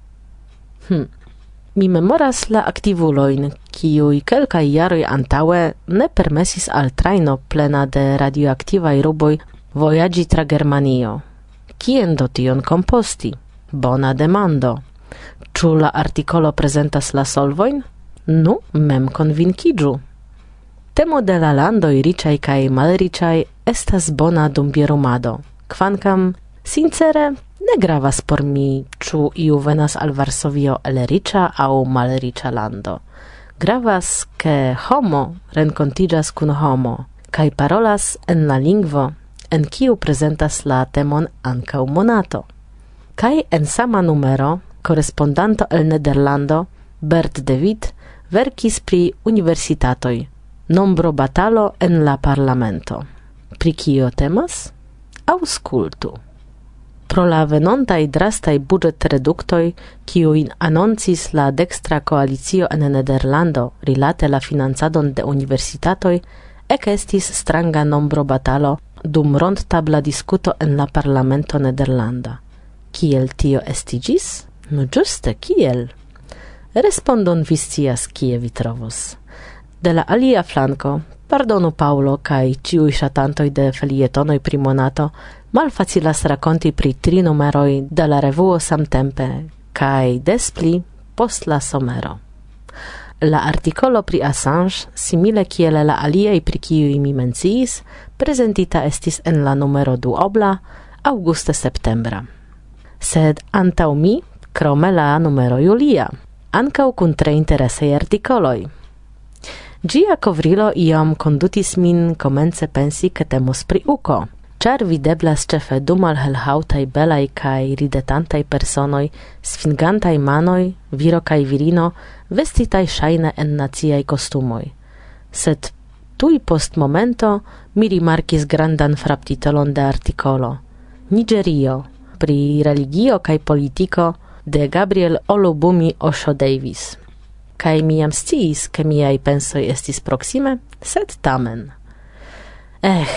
Hm. Mi memoras la aktivulojn, kiuj kelkaj jaroj antaŭe ne permesis al trajno plena de radioaktivaj ruboj vojaĝi tra Germanio. Kien do tion komposti? Bona demando. Ĉu la artikolo prezentas la solvojn? Nu, mem konvinkiĝu. Temo de la landoj riĉaj kaj malriĉaj estas bona dum bierumado. Kvankam, sincere, ne gravas por mi, ĉu iu venas al Varsovio el riĉa aŭ malriĉa lando. Gravas, ke homo renkontiĝas kun homo kaj parolas en la lingvo, en kiu prezentas la temon ankaŭ monato. Kaj en sama numero, korespondanto el Nederlando, Bert de Wit, verkis pri universitatoj, nombro batalo en la parlamento. Pri kio temas? Aŭskultu. Pro la venontaj drastaj budĝetreduktoj, kiujn anoncis la dekstra koalicio en Nederlando rilate la financadon de universitatoj, ekestis stranga nombro batalo dum rondtabla diskuto en la parlamento nederlanda. Kiel tio estiĝis? Nu ĝuste kiel? Respondon vi scias kie vi trovos. De la alia flanko, pardonu Paulo kaj ĉiuj ŝatantoj de felietonoj pri monato, malfacilas rakonti pri tri numeroj de la revuo samtempe kaj des pli post la somero. La artikolo pri Assange, simile kiel la aliaj pri kiuj mi menciis, prezentita estis en la numero duobla aŭguste-septembra. Sed antaŭ mi, krome la numero julia, ankaŭ kun tre interesaj artikoloj. Gia covrilo iom condutis min komence pensi ke temus pri uko, ĉar videblas ĉefe du malhelhaŭtaj belaj kaj ridetantaj personoj, sfingantaj manoj, viro kaj virino, vestitaj ŝajne en naciaj kostumoj. Sed tuj post momento mi rimarkis grandan fraptitolon de artikolo. Nigerio, pri religio kaj politiko de Gabriel Olubumi Osho Davis. Kaj mi jam sciis, ke miaj pensoj estis proksime, sed tamen. Eh,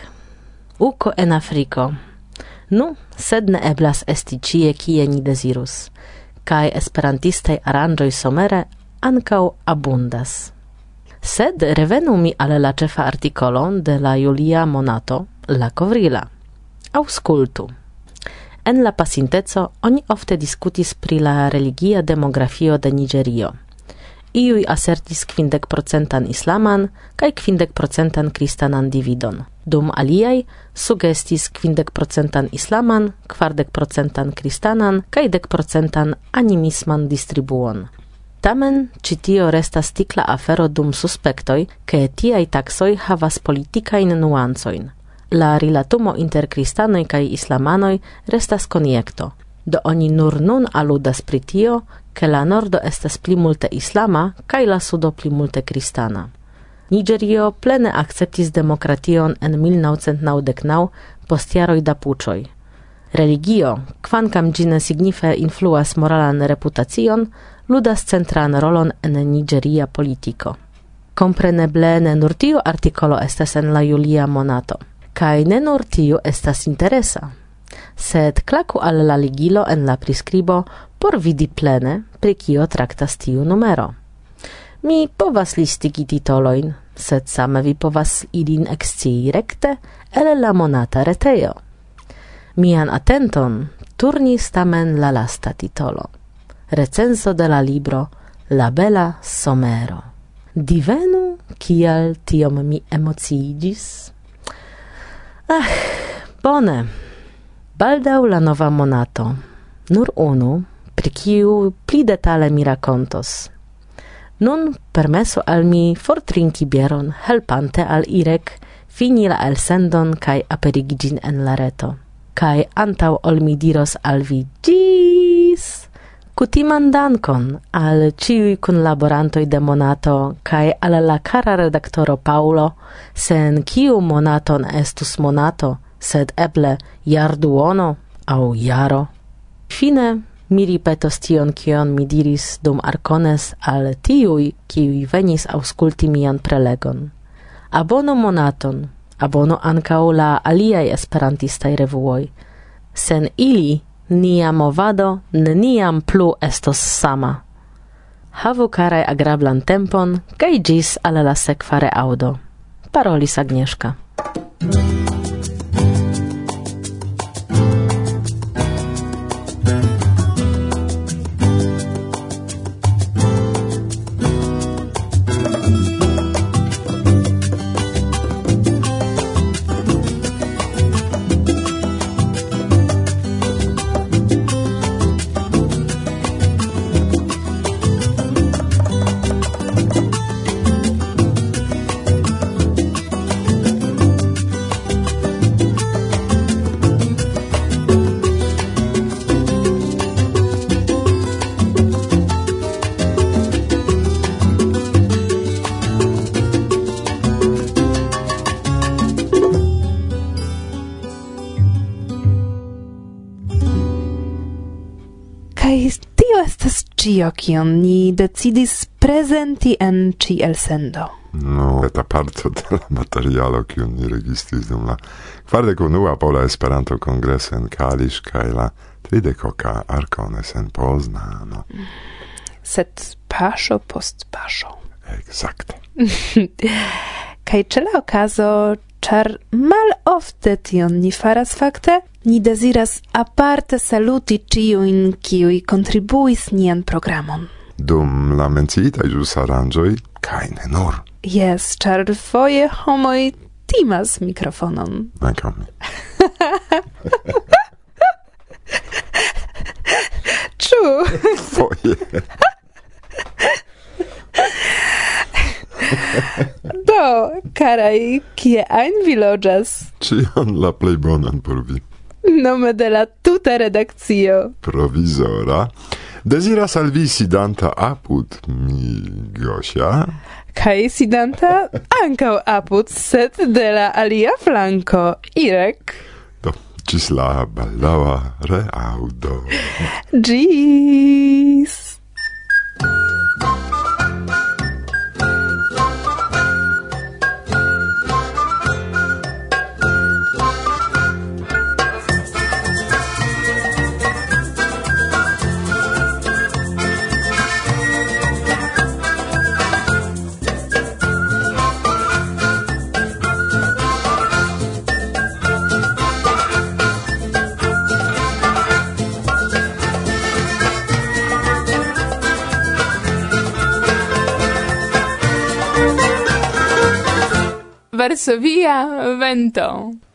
uko en Afriko. Nu, sed ne eblas esti ĉie kie ni dezirus, kaj esperantistaj aranĝoj somere ankaŭ abundas. Sed revenu mi al la ĉefa artikolo de la julia monato, la kovrila. Aŭskultu. En la pasinteco oni ofte diskutis pri la religia demografio de Nigerio. Iuj asertis kvindek procentan islaman kaj kvindek procentan kristanan dividon, dum aliaj sugestis kvindek procentan islaman, kvardek procentan kristanan kaj dek procentan animisman distribuon. Tamen, ĉi tio restas tikla afero dum suspektoj, ke tiaj taksoj havas politikajn nuancojn. La rilatumo inter kristanoj kaj islamanoj restas konjekto. Do oni nur nun aludas pri tio, ke la nordo estas pli multe islama kaj la sudo pli multe kristana. Nigerio plene akceptis demokration en mil naŭcent naŭdek naŭ post jaroj da puĉoj. Religio, kvankam ĝi ne signife influas moralan reputacion, ludas centran rolon en nigeria politiko. Kompreneble ne nur tiu artikolo estas en la julia monato, kaj ne nur tiu estas interesa. Sed klaku al la ligilo en la priskribo por vidi plene pri kio traktas tiu numero. Mi povas listigi titolojn, sed same vi povas ilin ekscii rekte el la monata retejo. Mian atenton turnis tamen la lasta titolo. Recenzo de la libro La bela somero. Divenu kial tiom mi emociigis? Ah, bone. Baldaŭ la nova monato. Nur unu, pri kiu pli detale mi rakontos. Nun permesu al mi fortrinki bieron, helpante al Irek fini la elsendon kaj aperigi ĝin en la reto. Kaj antaŭ ol mi diros al vi ĝis, Kutiman dankon al ciui kunlaborantoj de Monato kaj al la kara redaktoro Paulo, sen kiu monaton estus monato, sed eble jarduono au jaro. Fine mi ripetos tion, kion mi diris dum Arcones al tiuj, kiuj venis aŭskulti mian prelegon. Abonu Monaton, abonu ankaŭ la aliaj esperantistaj revuoj. Sen ili nia movado neniam plu estos sama. Havu karaj agrablan tempon kaj ĝis al la sekva reaŭdo. Parolis Agnieszka. Cio, kion ni decidis prezenti en ci elsendo. No, eta parto de la materialo, kion ni registris dum la kvardek unua Pola Esperanto Kongreso en Kalisz kaj la tridekoka Arcones en Poznano. Sed paŝo post paŝo. Exacte. Kaj ĉe la okazo, ĉar malofte tion ni faras fakte, ni deziras aparte saluti ĉiujn, kiuj kontribuis nian programon. Dum la menciitaj ĵus aranĝoj, kaj ne nur. Jes, ĉar foje homoj timas mikrofonon. Ankaŭ mi. Ĉu? Foje. Do, karaj, kie ajn vi loĝas? Ĉion la plej bonan por vi. Nome de la tuta redakcio. Provizora. Deziras al vi sidanta apud mi, Gosia. Kaj sidanta ankaŭ apud, sed de la alia flanko, Irek. Do, ĝis la baldaŭa reaŭdo. Ĝis! Varsovia vento.